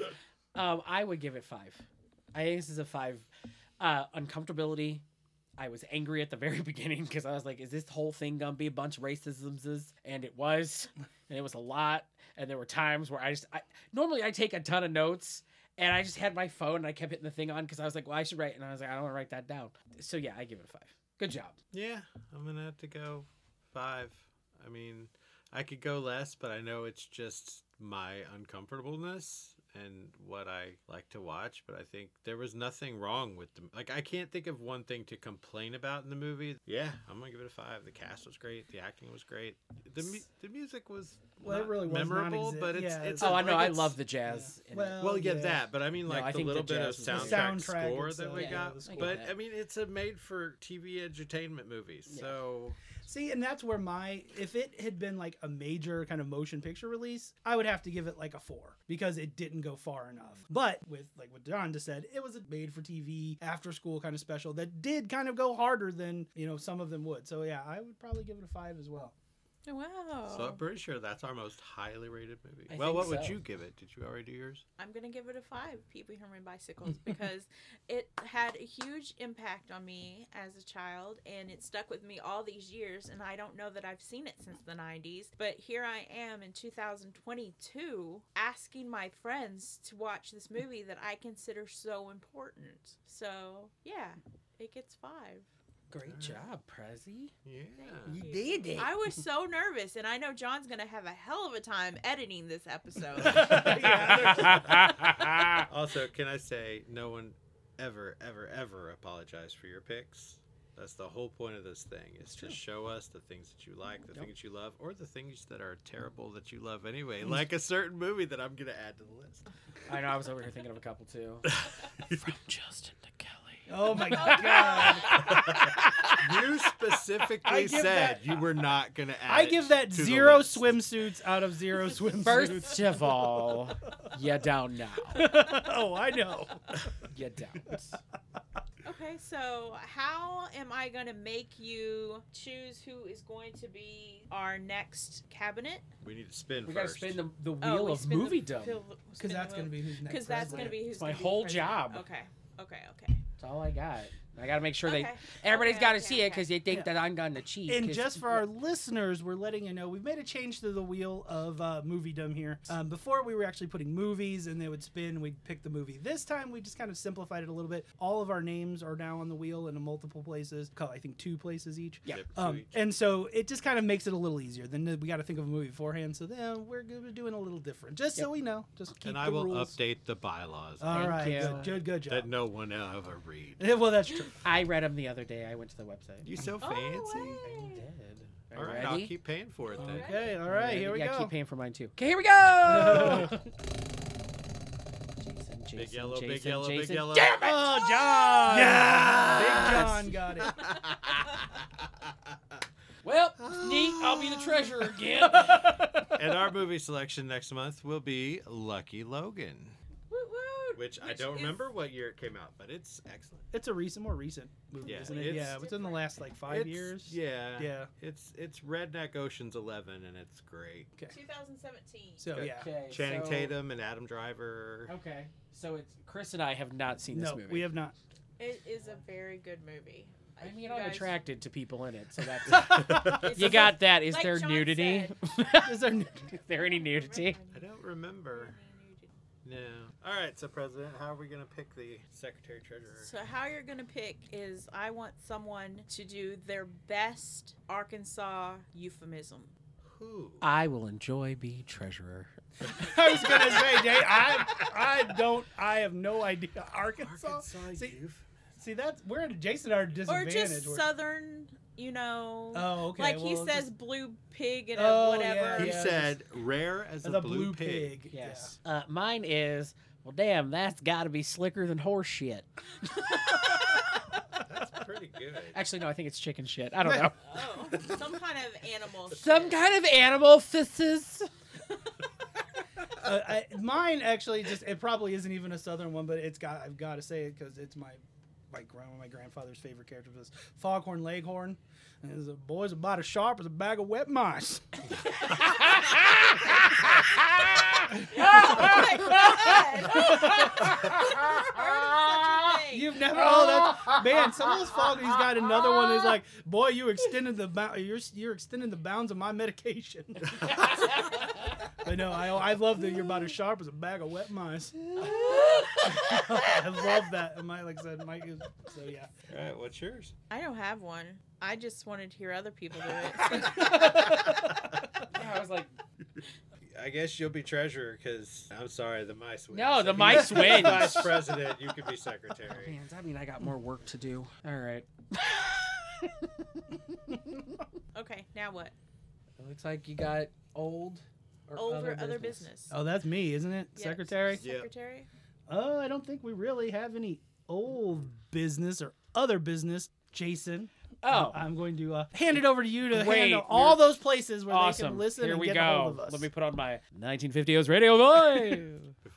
Um, I would give it five. I think this is a five. Uh, uncomfortability. I was angry at the very beginning because I was like, is this whole thing gonna be a bunch of racisms? And it was, and it was a lot. And there were times where I just, I, normally I take a ton of notes, and I just had my phone and I kept hitting the thing on because I was like, well, I should write. And I was like, I don't want to write that down. So yeah, I give it a five. Good job. Yeah, I'm gonna have to go five. I mean, I could go less, but I know it's just my uncomfortableness and what I like to watch. But I think there was nothing wrong with the like. I can't think of one thing to complain about in the movie. Yeah, I'm gonna give it a five. The cast was great. The acting was great. The mu- the music was Well, it not really was memorable, non-exi- but it's yeah, it's. it- a- Oh, I know. like I it's- love the jazz. in it. Well, Well, yeah, yeah. that, but I mean, No, like I the think little the bit of jazz was good. soundtrack, The soundtrack score is, that uh, we yeah, got. it was cool. But Yeah. I mean, it's a made for T V entertainment movie, Yeah. so See, and that's where my if it had been like a major kind of motion picture release, I would have to give it like a four because it didn't go far enough. But with like what John just said, it was a made for T V after school kind of special that did kind of go harder than, you know, some of them would. So yeah, I would probably give it a five as well. Oh, wow. So I'm pretty sure that's our most highly rated movie. I well, think what would so. you give it? Did you already do yours? I'm going to give it a five, Pee Wee Herman Bicycles, because it had a huge impact on me as a child, and it stuck with me all these years, and I don't know that I've seen it since the nineties, but here I am in two thousand twenty-two asking my friends to watch this movie that I consider so important. So, yeah, it gets five. Great job, Prezi. Yeah. You did it. I was so nervous, and I know John's going to have a hell of a time editing this episode. Also, can I say, no one ever, ever, ever apologized for your picks. That's the whole point of this thing, is to show us the things that you like, the Yep. things you love, or the things that are terrible that you love anyway. Like a certain movie that I'm going to add to the list. I know. I was over here thinking of a couple too. From Justin to Kelly. Oh my god! You specifically I give said that- you were not going to add I it give that to the zero list. swimsuits out of zero swimsuits. First of all, you don't know. Oh, I know. You don't. Okay, so how am I going to make you choose who is going to be our next cabinet? We need to spin We first. gotta spin the, the Oh, wheel we of spin the- moviedom. fill- Because spin the that's wheel. going to be who's next. Because that's going to president. be who's It's my gonna be whole president. job. Okay, okay, okay. That's all I got. I gotta make sure they. Okay. Everybody's Okay, got to okay, see it okay. because they think Yeah. that I'm gonna cheat. And 'cause- just for our listeners, we're letting you know we've made a change to the wheel of uh, moviedom here. Um, before we were actually putting movies and they would spin, we'd pick the movie. This time we just kind of simplified it a little bit. All of our names are now on the wheel in multiple places. I think two places each. Yeah. Yep, two Um, each. and so it just kind of makes it a little easier. Then we got to think of a movie beforehand. So then we're gonna be doing a little different, just so Yep. we know. Just keep and the I will rules. update the bylaws All Thank right, you. good, good, good that job. no one ever read. Yeah, well, that's true. I read them the other day. I went to the website. You so Oh, fancy. hey. I did. Are All you right, ready? I'll keep paying for it then. Okay, all right, here we yeah, go. keep paying for mine too. Okay, here we go. Jason, Jason, Big yellow, Jason, big yellow, big Jason. yellow. Damn it! Oh, John! Yes! Big John got it. Well, neat. I'll be the treasurer again. And our movie selection next month will be Lucky Logan, Woot woot. which, I Which don't is- remember what year it came out, but it's excellent. It's a recent, more recent movie, Yeah, isn't it? it's- Yeah, it's in the last like five It's- years. Yeah. Yeah. It's it's Redneck Ocean's Eleven, and it's great. Okay. twenty seventeen. So Good. yeah. Okay, Channing so- Tatum and Adam Driver. Okay, so it's Chris and I have not seen this No, movie. we have not. It is a very good movie. I If mean, you I'm guys- attracted to people in it, so that's. It's You a- got that? Is like there John nudity? Is there? Is there any nudity? I don't remember. No. All right, so President, how are we going to pick the Secretary Treasurer? So how you're gonna pick is I want someone to do their best Arkansas euphemism. Who? I will enjoy being treasurer. I was gonna say, Jay. I I don't. I have no idea. Arkansas. Arkansas See, youth. see that's we're at Jason at our Or disadvantage. just We're- Southern, you know. Oh, okay. like he well, says just blue pig and Oh, a whatever. He yeah, said, rare as, as a, blue, pig. Yes. Uh, mine is. Well, damn, that's got to be slicker than horse shit. That's pretty good. Actually, no, I think it's chicken shit. I don't know. Oh, some kind of animal. Some shit. kind of animal fisses. Uh, I, mine actually just it probably isn't even a southern one, but it's got I've got to say it because it's my my grand my grandfather's favorite character was Foghorn Leghorn. And his boy's about as sharp as a bag of wet mice. Oh my god! Heard of such a thing. You've never oh that's man. Some of those fog he's got another one that's like, boy, you extended the bou- you're you're extending the bounds of my medication. But no, I I love that you're about as sharp as a bag of wet mice. I love that. And my like I said, Mike is so yeah. All right, what's yours? I don't have one. I just wanted to hear other people do it. I was like, I guess you'll be treasurer because I'm sorry, the mice win. No, So the you mice can be win. Vice president, you could be secretary. man, I mean, I got more work to do. All right. Okay, now what? It looks like you got old or Older other business. Oh, that's me, isn't it? Yep. Secretary? Yeah. Secretary. Oh, I don't think we really have any old business or other business, Jason. Oh, I'm going to uh, hand it over to you to Wait, handle all those places where they awesome. can listen Here and we get go. a hold of us. Let me put on my nineteen fifty-os radio voice. Before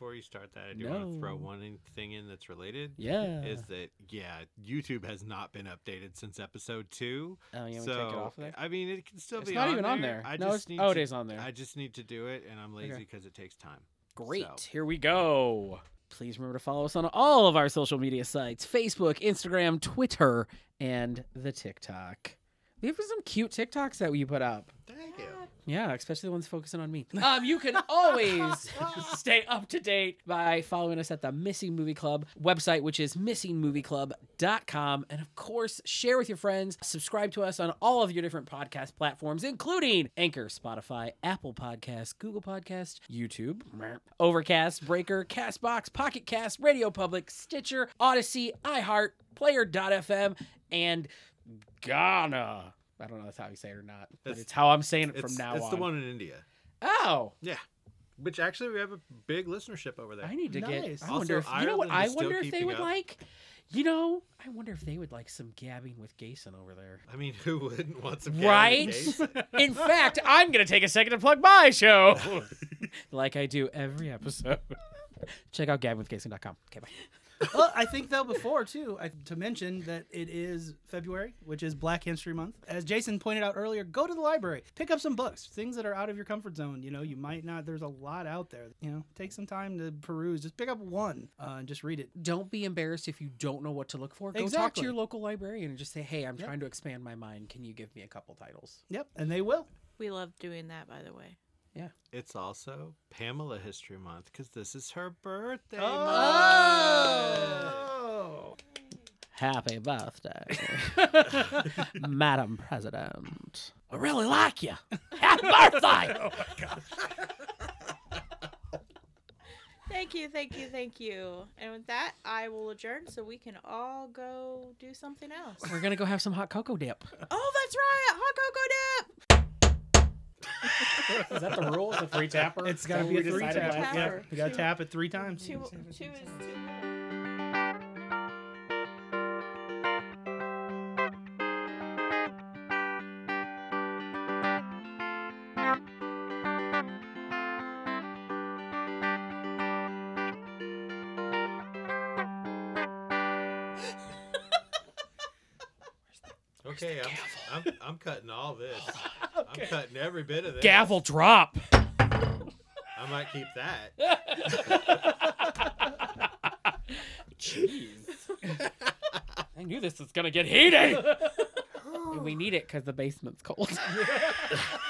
before you start that, I do want No. to throw one in- thing in that's related. Yeah. Is that, yeah, YouTube has not been updated since episode two. Oh, you want so, to take it off of there? I mean, it can still It's be not on even there. on there. I No, just it's- need oh, it to, is on there. I just need to do it, and I'm lazy Okay. because it takes time. Great. So. Here we go. Please remember to follow us on all of our social media sites: Facebook, Instagram, Twitter, and the TikTok. We have some cute TikToks that you put up. Thank you. Yeah, especially the ones focusing on me. Um, you can always stay up to date by following us at the Missing Movie Club website, which is missing movie club dot com. And of course, share with your friends. Subscribe to us on all of your different podcast platforms, including Anchor, Spotify, Apple Podcasts, Google Podcasts, YouTube, Overcast, Breaker, Castbox, Pocket Cast, Radio Public, Stitcher, Odyssey, iHeart, Player dot f m, and Ghana. I don't know if that's how you say it or not, but It's- it's how I'm saying it It's, from now it's on. the one in India. Oh, Yeah. Which actually, we have a big listenership over there. I need to Nice. get. I Also, wonder if you know what Ireland I is still wonder if they keeping would up. like. You know, I wonder if they would like some gabbing with Gason over there. I mean, who wouldn't want some Right? In fact, I'm gonna take a second to plug my show, like I do every episode. Check out gabbing with gason dot com. Okay, bye. Well, I think though before too I, to mention that it is February, which is Black History Month. As Jason pointed out earlier, go to the library, pick up some books, things that are out of your comfort zone. You know, you might not. There's a lot out there. You know, take some time to peruse. Just pick up one uh, and just read it. Don't be embarrassed if you don't know what to look for. Go talk Exactly. to your local librarian and just say, "Hey, I'm Yep. trying to expand my mind. Can you give me a couple titles?" Yep, and they will. We love doing that, by the way. It's also Pamela History Month because this is her birthday Oh. Happy birthday, Madam President. I really like you. Happy birthday. Oh my gosh. Thank you, thank you, thank you. And with that, I will adjourn so we can all go do something else. We're gonna go have some hot cocoa dip. Oh, that's right, hot cocoa dip. Is that the rule? Is a three tapper? It's got to Is be a that what we three decided tap. last Tapper. Yeah, year? you got to Two- tap it three times. Two, two is two. Okay, I'm, I'm I'm cutting all this. I'm cutting every bit of this. Gavel drop. I might keep that. Jeez. I knew this was gonna get heated. And we need it because the basement's cold.